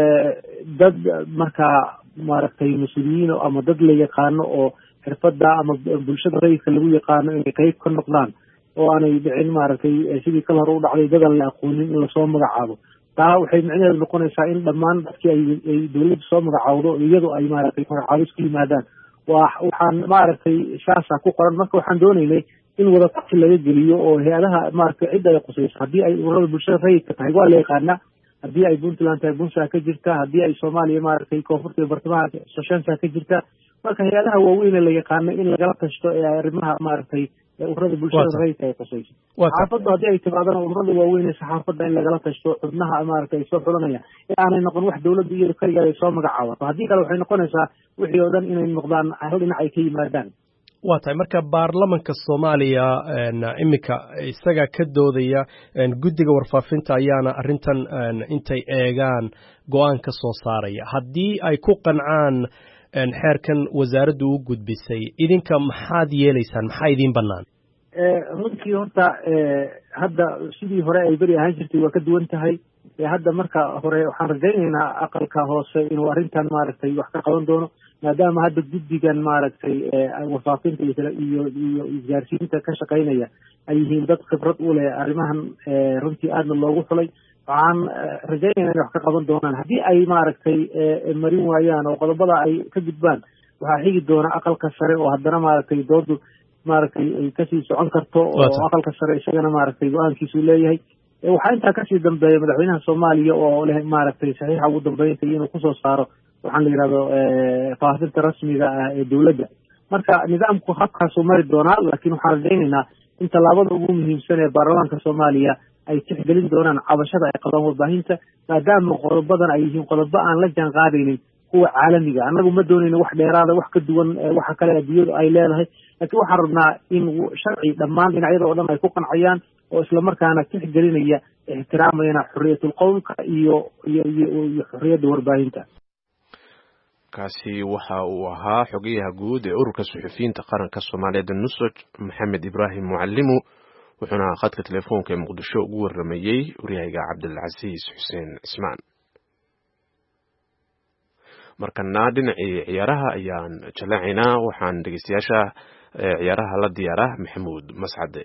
dad markaa maaragtay mas-uuliyiin ama dad la yaqaano oo xirfadda ama bulshada rayidka lagu yaqaano inay qeyb ka noqdaan oo aanay dhicin maaragtay sidii kal hore u dhacday dadan la aqoonin in lasoo magacaabo. taa waxay micnaheedu noqonaysaa in dhammaan dadkii ay dowladda soo magacaawdo iyadoo ay maaragtay magacaabis ku yimaadaan. wa waxaan maaragtay saasa ku qoran. marka waxaan doonaynay in wadatashi laga geliyo oo hay-adaha maaragtay cidda ay qusayso. haddii ay ururada bulshada rayidka tahay waa la yaqaana, haddii ay puntland tahay bunsa ka jirta, haddii ay soomaaliya maaragtay koonfurta iyo bartamaha soshansa ka jirta. marka hay-adaha waaweyne la yaqaano in lagala tashto ee arrimaha maaragtay ururada bulshada rayidka ay qusayso. saxaafaddu haddii ay timaadana ururada waaweyn ee saxaafadda in lagala tashto xubnaha maaragtay ay soo xulanayaan in aanay noqon wax dowladda iyado keligeed ay soo magacaabato. haddii kale waxay noqonaysaa wixii oo dhan inay noqdaan hal dhinac ay ka yimaadaan. waa tahay marka baarlamanka soomaaliya iminka isaga ka doodaya, guddiga warfaafinta ayaana arrintan intay eegaan go-aan ka soo saaraya. haddii ay ku qancaan xeerkan wasaaraddu u gudbisay, idinka maxaad yeelaysaan? maxaa idiin bannaan? runtii horta hadda sidii hore ay beri ahaan jirtay waa ka duwan tahay. hadda marka hore waxaan rajaynaynaa aqalka hoose inuu arrintan maaragtay wax ka qaban doono, maadaama hadda guddigan maaragtay warfaafinta iyo iyo isgaarsiinta ka shaqaynaya ay yihiin dad khibrad u leh arrimahan runtii aadna loogu xulay. waxaan rajaynaynaa inay wax ka qaban doonaan. haddii ay maaragtay marin waayaan oo qodobada ay ka gudbaan, waxaa xigi doona aqalka sare oo haddana maaragtay doodu maaragtay ay kasii socon karto oo aqalka sare isagana maaragtay go-aankiisu leeyahay. waxaa intaa kasii dambeeya madaxweynaha soomaaliya oo leh maaragtay saxiixa ugu dambeynta inuu kusoo saaro waxaan la yidhahdo faafinta rasmiga ah ee dowladda. marka nidaamku habkaasuu mari doonaa, laakiin waxaan rajaynaynaa in tallaabada ugu muhiimsan ee baarlamaanka soomaaliya ay tixgelin doonaan cabashada ay qabaan warbaahinta, maadaama qodobadan ay yihiin qodobo aan la jaan qaadaynin kuwa caalamiga annagu ma doonayno wax dheeraada wax ka duwan waxa kale adduunyadu ay leedahay laakiin waxaan rabnaa in sharci dhammaan dhinacyada oo dhan ay ku qancayaan oo isla markaana tixgelinaya ixtiraamayana xorriyatul qowmka iyo iyo iyo xorriyadda warbaahinta kaasi waxa uu ahaa xogayaha guud ee ururka suxufiyiinta qaranka Soomaaliyeed Nusaj Maxamed Ibrahim Muallimu wuxuuna khadka telefoonka ee Muqdisho ugu waramayay wariyayga Cabdilcasiis Xuseen Ismaan markana dhinacii ciyaaraha ayaan jaleecinaa waxaan dhegeystayaasha ciyaaraha la diyaaraa Maxamuud Mascade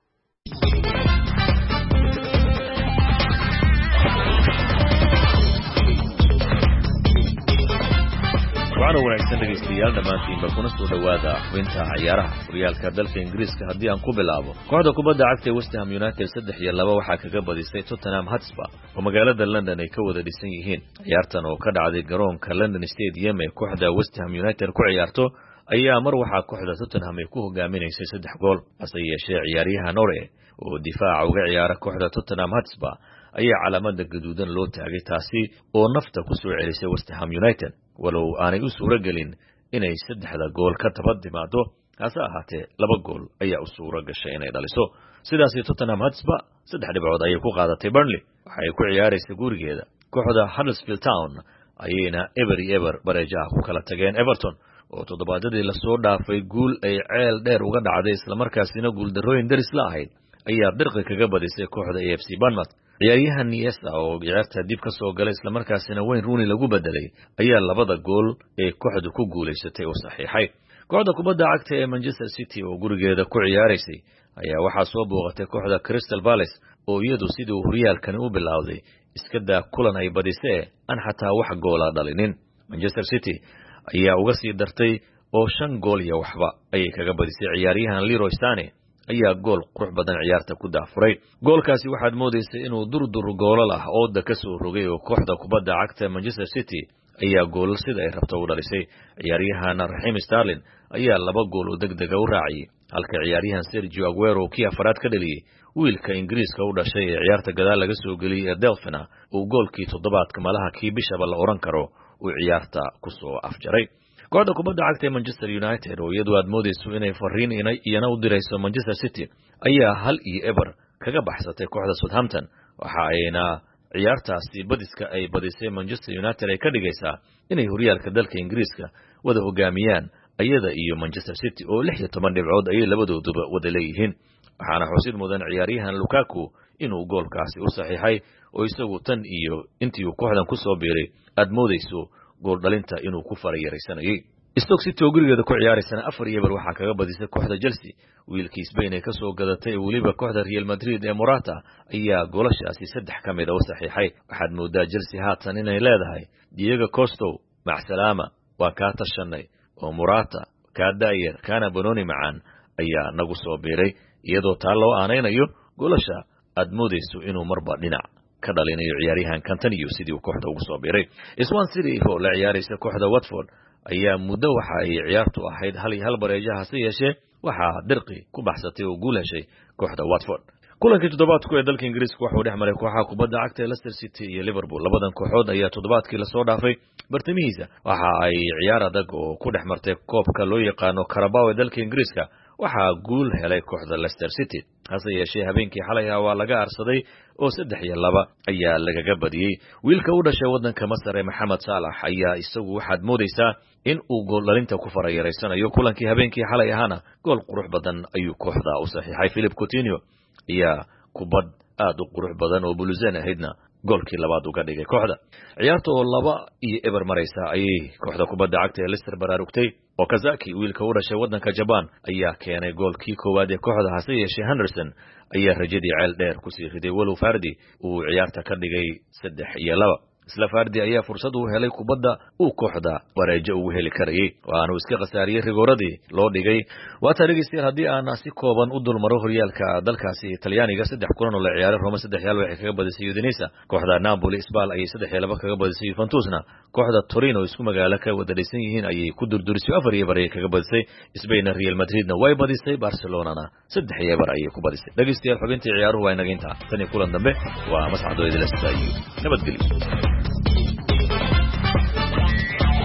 waxaana wanaagsan dhegaystayaal dhammaantiinba kuna soo dhowaada xubinta ciyaaraha horyaalka dalka ingiriiska haddii aan ku bilaabo kooxda kubadda cagta ee West Ham United saddex iyo laba waxaa kaga badisay Tottenham Hotspur oo magaalada London ay ka wada dhisan yihiin ciyaartan oo ka dhacday garoonka London Stadium ee kooxda West Ham United ku ciyaarto ayaa mar waxaa kooxda Tottenham ay ku hogaaminaysay saddex gool hase yeeshee ciyaaryahan Norway oo difaaca uga ciyaara kooxda Tottenham Hotspur ayaa calaamada gaduudan loo taagay taasi oo nafta ku soo celisay West Ham United walow aanay u suuro gelin inay saddexda gool ka tabad timaado hase ahaatee laba gool ayaa u suuro gashay inay dhaliso sidaasi Tottenham Hotspur saddex dhibcood ayay ku qaadatay Burnley waxa ay ku ciyaaraysa gurigeeda kooxda Huddersfield Town ayayna eber eber bareejaha ku kala tageen Everton oo toddobaadadii la soo dhaafay guul ay ceel dheer uga dhacday isla markaasina guul darooyin daris la ahayd ayaa dirqi kaga badisay kooxda A F C Bournemouth ciyaaryahan Niesta oo ciyaarta dib ka soo galay isla markaasina Wayne Rooney lagu bedelay ayaa labada gool ee kooxdu ku guuleysatay oo saxiixay kooxda kubadda cagta ee Manchester City oo gurigeeda ku ciyaaraysay ayaa waxaa soo booqatay kooxda Crystal Palace oo iyadu sidii horyaalkani u bilowday iska daa kulan ay badisay aan xataa wax goola dhalinin Manchester City ayaa uga sii dartay oo shan gool iyo waxba ayay kaga badisay ciyaaryahan Leroy Sane ayaa gool qurux badan ciyaarta ku daafuray goolkaasi waxaad moodaysay inuu durdur goolal ah oo da ka soo rogay oo kooxda kubadda cagta Manchester City ayaa gool sida ay rabto u dhalisay ciyaaryahan Raheem Sterling ayaa laba gool oo degdeg ah u raaciyay halka ciyaaryahan Sergio Aguero kii afraad ka dhaliyay wiilka Ingiriiska u dhashay ee ciyaarta gadaal laga soo geliyay ee Delphina uu goolkii toddobaadka malaha kii bishaba la oran karo uu ciyaarta ku soo afjaray kooxda kubadda cagta ee Manchester United oo iyadu aad moodayso inay fariin inay iyana u dirayso Manchester City ayaa hal iyo eber kaga baxsatay kooxda Southampton waxa ayna ciyaartaasi badiska ay badisay Manchester United ay ka dhigaysaa inay horyaalka dalka Ingiriiska wada hogaamiyaan ayada iyo Manchester City oo lix iyo toban dhibcood ay labadooduba wada leeyihiin waxaana xusid mudan ciyaaryahan Lukaku inuu goolkaasi u saxiixay oo isagu tan iyo intii uu kooxdan ku soo biiray aad moodayso gool dhalinta inuu ku farayaraysanayay Stoke City oo gurigeeda ku ciyaaraysana afar iyo eber waxaa kaga badisay kooxda Chelsea wiilkii Spain ee ka soo gadatay waliba kooxda Real Madrid ee Morata ayaa goolashaasi saddex ka mid ah u saxiixay waxaad moodaa Chelsea haatan inay leedahay Diego Costa mac salaama waa ka tashanay oo Morata ka daayir kana Bononi macaan ayaa nagu soo biiray iyadoo taa loo aanaynayo goolasha aad moodayso inuu marba dhinac ka dhalinayo ciyaaryahan Cantaniyo sidii uu kooxda ugu soo biiray Swansea City oo la ciyaaraysa kooxda Watford ayaa muddo waxa ay ciyaartu ahayd hal iyo hal bareejaha si yeeshee waxa dirqi ku baxsatay oo guul heshay kooxda Watford kulankii toddobaadku ee dalka Ingiriiska waxa uu dhex maray kooxaha kubadda cagta ee Leicester City iyo Liverpool labadan kooxood ayaa toddobaadkii la soo dhaafay bartamihiisa waxa ay ciyaar adag oo ku dhex martay koobka loo yaqaano Carabao ee dalka Ingiriiska waxaa guul helay kooxda Leicester City hase yeeshee habeenkii xalay waa laga arsaday oo saddex iyo laba ayaa lagaga badiyay wiilka u dhashay wadanka Masar ee Mohamed Salah ayaa isagu waxaad moodaysaa in uu gool dhalinta ku farayareysanayo kulankii habeenkii xalay ahana gool qurux badan ayuu kooxda u saxiixay Philip Coutinho ayaa kubad aad u qurux badan oo buluusan ahaydna goolkii labaad uga dhigay kooxda ciyaarta oo laba iyo eber maraysa ayay kooxda kubadda cagta ee Leicester baraarugtay Okazaki wiilka u dhashay wadanka Japan ayaa keenay goolkii koowaad ee kooxda hase yeeshee Henderson ayaa rajadii ceel dheer ku sii riday walow Fardi uu ciyaarta ka dhigay saddex iyo laba isla Fardi ayaa fursad u helay kubadda uu kooxda wareejo ugu heli karayay waana iska qasaariyay rigooradii loo dhigay waa taariikhii hadii aan si kooban u dulmaro horyaalka dalkaasi Talyaaniga saddex kulan oo la ciyaaray Roma saddex iyo laba waxay kaga badisay Udinese kooxda Napoli Spal ayay saddex iyo laba kaga badisay Juventusna kooxda Torino isku magaalo ka wada dhisan yihiin ayay ku durdurisay afar iyo eber kaga badisay Spain Real Madridna way badisay Barcelona saddex iyo eber ayay ku badisay dhageystayaal xubintii ciyaaruhu waa inaga inta tan iyo kulan dambe waa mas'ad oo idil istaayo nabadgelyo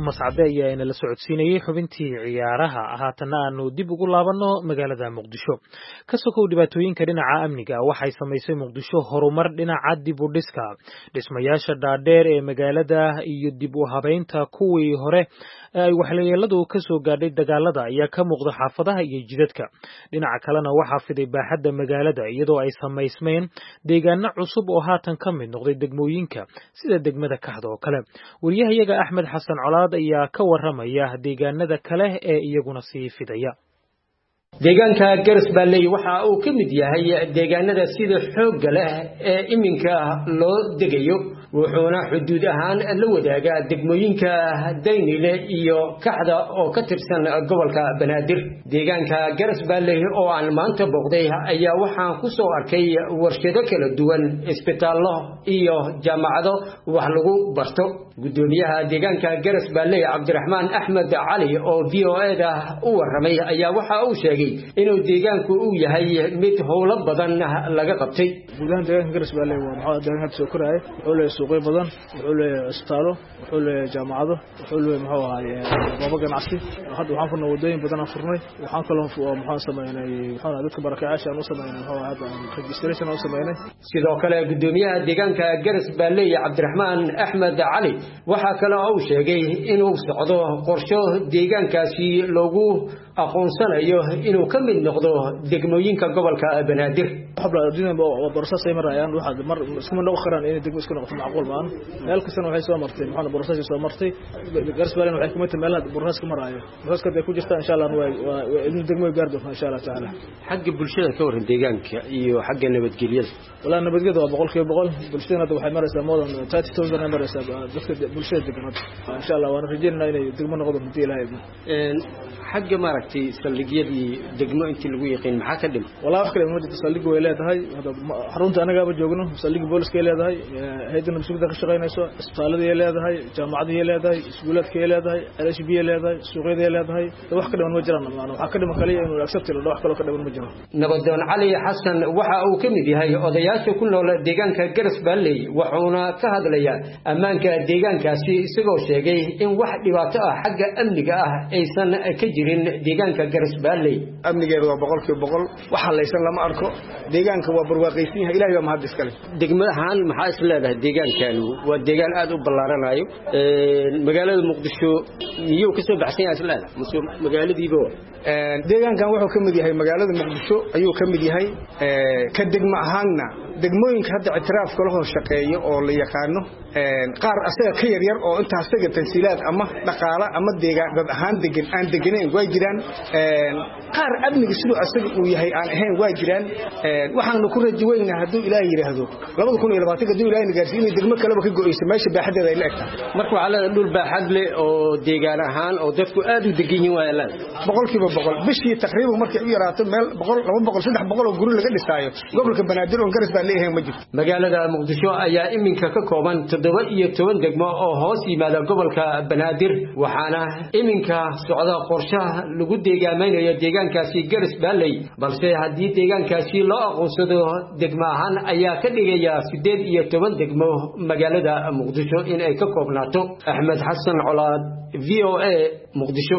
mascade ayaa ina la socodsiinayay xubintii ciyaaraha haatana aanu dib ugu laabanno magaalada muqdisho ka sokow dhibaatooyinka dhinaca amniga waxay samaysay muqdisho horumar dhinaca dib u dhiska dhismayaasha dhaadheer ee magaalada iyo dib u habeynta kuwii hore ay waxyeeladu ka soo gaadhay dagaalada ayaa ka muuqda xaafadaha iyo jidadka dhinaca kalena waxaa fiday baaxadda magaalada iyadoo ay samaysmeen deegaano cusub oo haatan ka mid noqday degmooyinka sida degmada Kaxda oo kale wariyahayaga Axmed Xasan Colaad ayaa ka waramaya deegaanada kale ee iyaguna sii fidaya deegaanka Garas Baaley waxa uu ka mid yahay deegaanada sida xoog leh ee iminka loo degayo wuxuuna xuduud ahaan la wadaagaa degmooyinka Daynile iyo Kaxda oo ka tirsan gobolka Banaadir deegaanka Garas Baaley oo aan maanta booqday ayaa waxaan ku soo arkay warshado kala duwan isbitaallo iyo jaamacado wax lagu barto gudoomiyaha deegaanka Garas Baaley Cabdiraxmaan Axmed Cali oo V O A da u waramay ayaa waxa uu sheegay inuu deegaanku uu yahay mid howlo badan laga qabtay gudaha deegaanka Garas Baaley waa maxaa deegaanka soo koray wuxuu leeyahay suuqyo badan wuxuu leeyahay isbitaallo wuxuu leeyahay jaamacado wuxuu leeyahay maxaa ahaay goobo ganacsi hadda waxaan furnay wadooyin badan aan furnay waxaan kaloo maxaa sameeynay maxaa dadka barakacaasha aan u sameeynay maxaa hadda registration aan u sameeynay sidoo kale gudoomiyaha deegaanka Garas Baaley Cabdiraxmaan Axmed Cali waxa kale oo uu sheegay inuu socdo qorshe deegaankaasi loogu aqoonsanayo inuu ka mid noqdo degmooyinka gobolka Banaadir habla adduunka oo borosas ay marayaan waxa mar isku mid noqon karaan in degmo isku noqoto macquul baan meel kasta waxay soo martay maxaa borosas soo martay Garas Baaley waxay kuma tahay meel borosas ka marayo borosaska ay ku jirtaa insha Allah waa in degmo gaardo insha Allah taala xagga bulshada ka waran deegaanka iyo xagga nabadgelyada wala nabadgelyada waa boqolkiiba boqol bulshada hadda waxay maraysaa moodan thirty thousand ay maraysaa dadka bulshada deegaanka insha Allah waan rajaynaa inay degmo noqdo hadii Ilaahay een xagga maaragtay saldhigyadii degmo intii lagu yaqaan maxaa ka dhim wala wax kale ma jirto saldhig way leedahay hada xarunta anaga ba joogno saldhig booliska ay leedahay hay'adda nabadgelyada ka shaqeynayso isbitaalada ay leedahay jaamacadaha ay leedahay iskuuladka ay leedahay L H B ay leedahay suuqyada ay leedahay wax ka dhiman ma jiraan waxa ka dhiman kaliya inuu accept la wax kale ka dhiman ma jiro nabadoon Cali Xasan waxa uu ka mid yahay odayaasha ku nool deegaanka Garas Baaley wuxuuna ka hadlayaa ammaanka deegaankaasi isagoo sheegay in wax dhibaato ah xagga amniga ah aysan ka jirin deegaanka Garas Baaley amnigeedu waa boqolkiiba boqol waxa laysan lama arko deegaanka waa barwaaqaysan yahay Ilaahay waa mahad iskale degmadahan maxaa is leedahay deegaankan waa deegaan aad u ballaaranayo ee magaalada Muqdisho iyo ka soo baxsan yahay is leedahay magaaladiiba ee deegaankan wuxuu ka mid yahay magaalada Muqdisho ayuu ka mid yahay ee ka degmo ahaanna degmooyinka hadda ictiraafka loo shaqeeyo oo la yaqaano ee qaar asaga ka yar yar oo inta asaga tansiilaad ama dhaqaale ama deegaan dad ahaan degan aan deganeen way jiraan ee qaar amniga sidoo asaga uu yahay aan ahayn way jiraan ee waxaan ku rajaweynaa haduu Ilaahay yiraahdo laba kun iyo labaatan haduu Ilaahay gaarsiin degmo kale ka go'ayso meesha baaxadeeda ay leegtahay marka waxa la dhul baaxad leh oo deegaan ahaan oo dadku aad u degan yihiin waa la boqolkiiba boqol bishii taqriiban markay u yaraato meel boqol laba boqol saddex boqol oo guri laga dhisaayo gobolka Banaadir oo Garas Baaley ma jirto magaalada Muqdisho ayaa iminka ka kooban toddoba iyo toban degmo oo hoos yimaada gobolka Banaadir waxaana iminka socda qorshaha lagu deegaamaynayo deegaankaasi Garas Baaley balse haddii deegaankaasi loo aqoonsado degmo ahaan ayaa ka dhigaya sideed iyo toban degmo magaalada Muqdisho in ay ka koobnaato Axmed Xasan Colaad V O A Muqdisho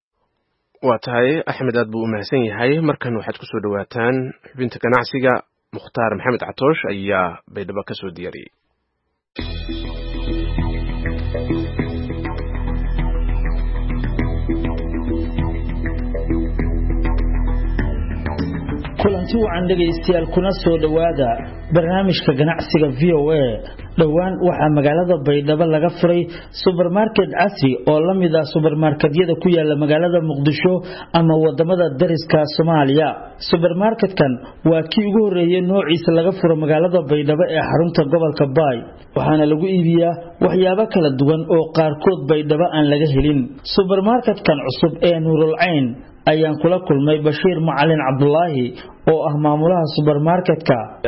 waa tahay Axmed aad buu u mahadsan yahay markan waxaad ku soo dhawaataan xubinta ganacsiga Mukhtaar Maxamed Catoosh ayaa baydhabo ka soo diyaariyay kulanti wacan dhageystayaal kuna soo dhawaada barnaamijka ganacsiga V O A dhawaan waxaa magaalada Baydhabo laga furay supermarket casri oo la mid ah supermarketyada ku yaala magaalada Muqdisho ama wadamada dariska Soomaaliya supermarketkan waa kii ugu horeeyay noociisa laga furo magaalada Baydhabo ee xarunta gobolka Baay waxaana lagu iibiyaa waxyaabo kala duwan oo qaarkood Baydhabo aan laga helin supermarketkan cusub ee Nuurul Ayn ayaan kula kulmay Bashiir Macalin Cabdullaahi oo ah maamulaha supermarketka alxamdulilah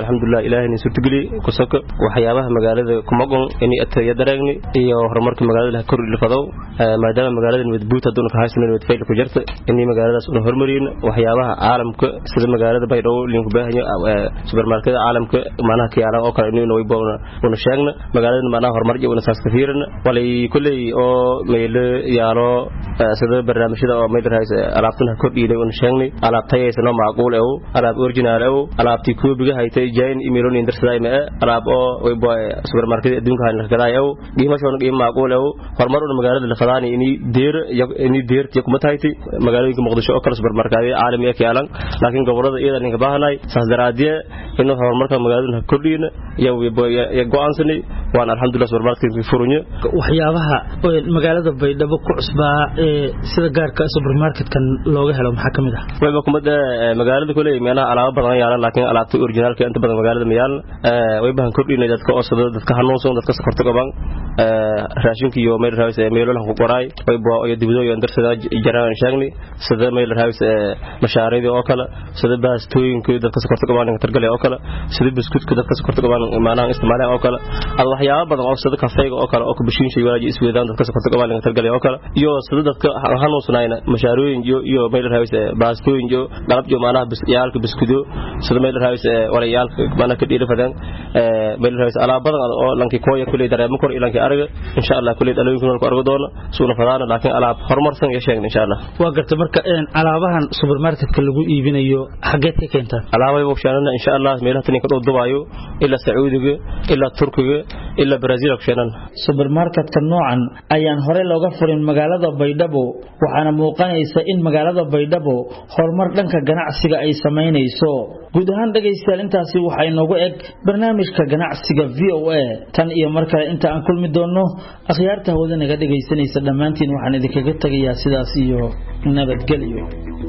ilaahayna suurtageli ku soko waxyaabaha magaalada kuma gon in ataya dareegni iyo horumarka magaalada la kor ilfadow maadaama magaalada wadbuut haduna ka haysan wad fayl ku jirta in magaaladaas uu horumarin waxyaabaha caalamka sida magaalada Baydhabo lin ku baahanyo supermarket caalamka macnaha kiyaala oo kale inuu way boona una sheegna magaalada macnaha horumar iyo una saas ka fiirina walay kulay oo meel yaalo sida barnaamijyada oo meel raayis alaabtana kordhiilay una sheegnay alaabtayaysan macquul ah alaab original ah alaabtii koobiga haytay jayn emailon indarsaday ma alaab oo way boy supermarket adduunka aan gadayo qiimaha qiimo macquul ah horumar una magaalada la fadaan in deer in deer tii kuma taaytay magaalooyinka Muqdisho oo kale supermarket caalami ah kaalan laakiin gobolada iyada ninka baahanay saas daraadiye inuu horumarka magaalada kordhiina iyo way go'aansanay waan alxamdulillah supermarket furunyo waxyaabaha magaalada Baydhabo ku cusbaa ee sida gaarka supermarket-kan looga helo maxaa kamid ah way bakumada magaalada kulay meelaha alaab badan yaala laakiin alaabta originalka inta badan magaalada ma yaal way baahan kordhiina dadka oo sida dadka hanuunsan dadka sokorta gaban raashinka iyo meel raawis meelaha ku qoray way boo iyo dibadoo iyo darsada jaraan sheegni sida meel raawis mashaariicda oo kale sida baastooyinka dadka sokorta gaban targalay oo kale sida biskuutka dadka sokorta gaban maana isticmaalay oo kale ad waxyaabo badan oo sida kafeega oo kale oo ku bishiin shay waaji isweedaan dadka sokorta gaban targalay oo kale iyo sida dadka hanuunsanayna mashaariicin iyo iyo meel raawis baastooyin iyo dalab iyo maana bisyaalka biskuudo sida meel raawis walayaalka maana ka dhiirafadaan meel raawis alaab badan oo lanki kooya kulay dareemo kor ilaanki araga insha Allah kulay dalooyinka ku argo doona suuna fadaan laakiin alaab horumarsan iyo sheegna insha Allah waa garta marka een alaabahan supermarket-ka lagu iibinayo xageed ka keentaan alaabay bogshaanana insha Allah meelaha tan ka dhow Dubai ila Sacuudiga ila Turkiga ila Brazil ogshanan supermarket-ka noocan ayaan hore looga furin magaalada Baydhabo waxaana muuqanaysa in magaalada Baydhabo horumar dhanka ganacsiga ay sameynayso guud ahaan dhageystayaal intaasi waxa inoogu eg barnaamijka ganacsiga V O A tan iyo markale inta aan kulmi doono akhyaarta wadanaga dhageysanaysa dhamaantiin waxaan idinkaga tagayaa sidaas iyo nabadgelyo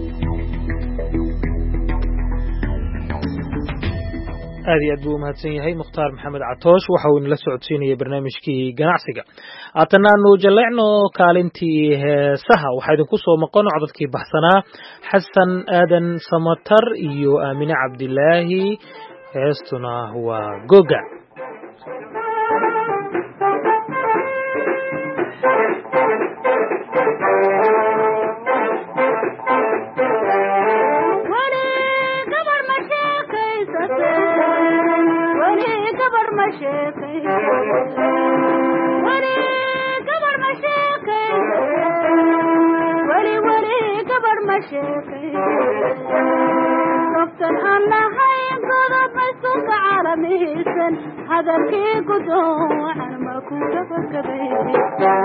aad iyo aad buu mahadsan yahay Mukhtaar Maxamed Catoosh waxa uu inala socodsiinayay barnaamijkii ganacsiga haatan aanu jaleecno kaalintii heesaha waxa idinku soo maqon codadkii baxsanaa Xasan Aadan Samatar iyo Aamina Cabdilaahi heestuna waa Goga رفتن الله ينقضب مسوك عالميسا هذا الكي قدوم عن ما كنت فكبير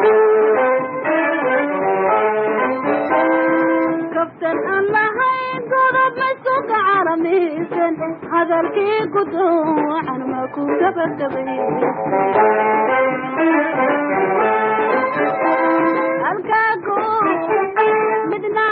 رفتن الله ينقضب مسوك عالميسا هذا الكي قدوم عن ما كنت فكبير الكاكو مدنا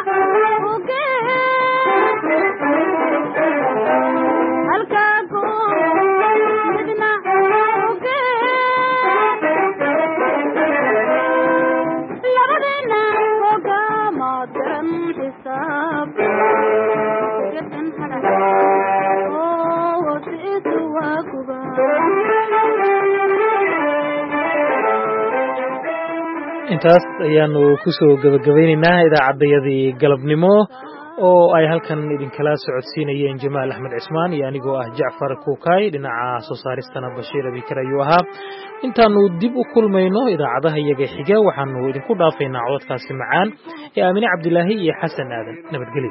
intaas ayaanu ku soo gabagabaynaynaa idaacadayadii galabnimo oo ay halkan idinkala socodsiinayeen Jamaal Axmed Cismaan iyo anigoo ah Jacfar Kuukay dhinaca soo saaristana Bashiir Abikar ayuu ahaa intaanu dib u kulmayno idaacadaha iyaga xiga waxaanu idinku dhaafaynaa codadkaasi macaan ee Aamina Cabdilaahi iyo Xasan Aadan nabadgelyo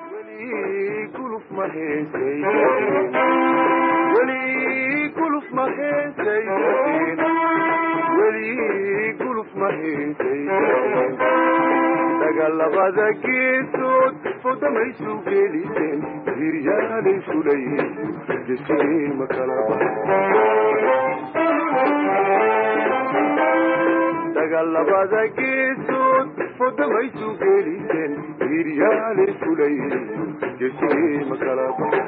dagaalabada geesood fodamaysu geliseen hiryaalay fulayeen jesiima kala dagaalabada geesood fodamaysu geliseen hiryaalay fulayeen jesiima kala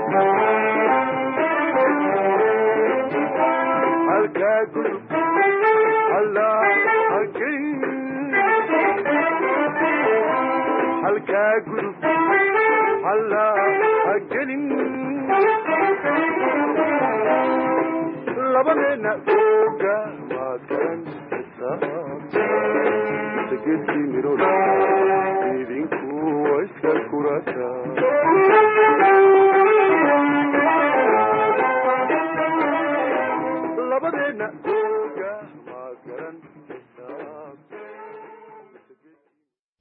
halkaa gudub allah halkay halkaa gudub allah ha gelin labadeena googa maad garan geedkii mirood idinku waa iska kurataa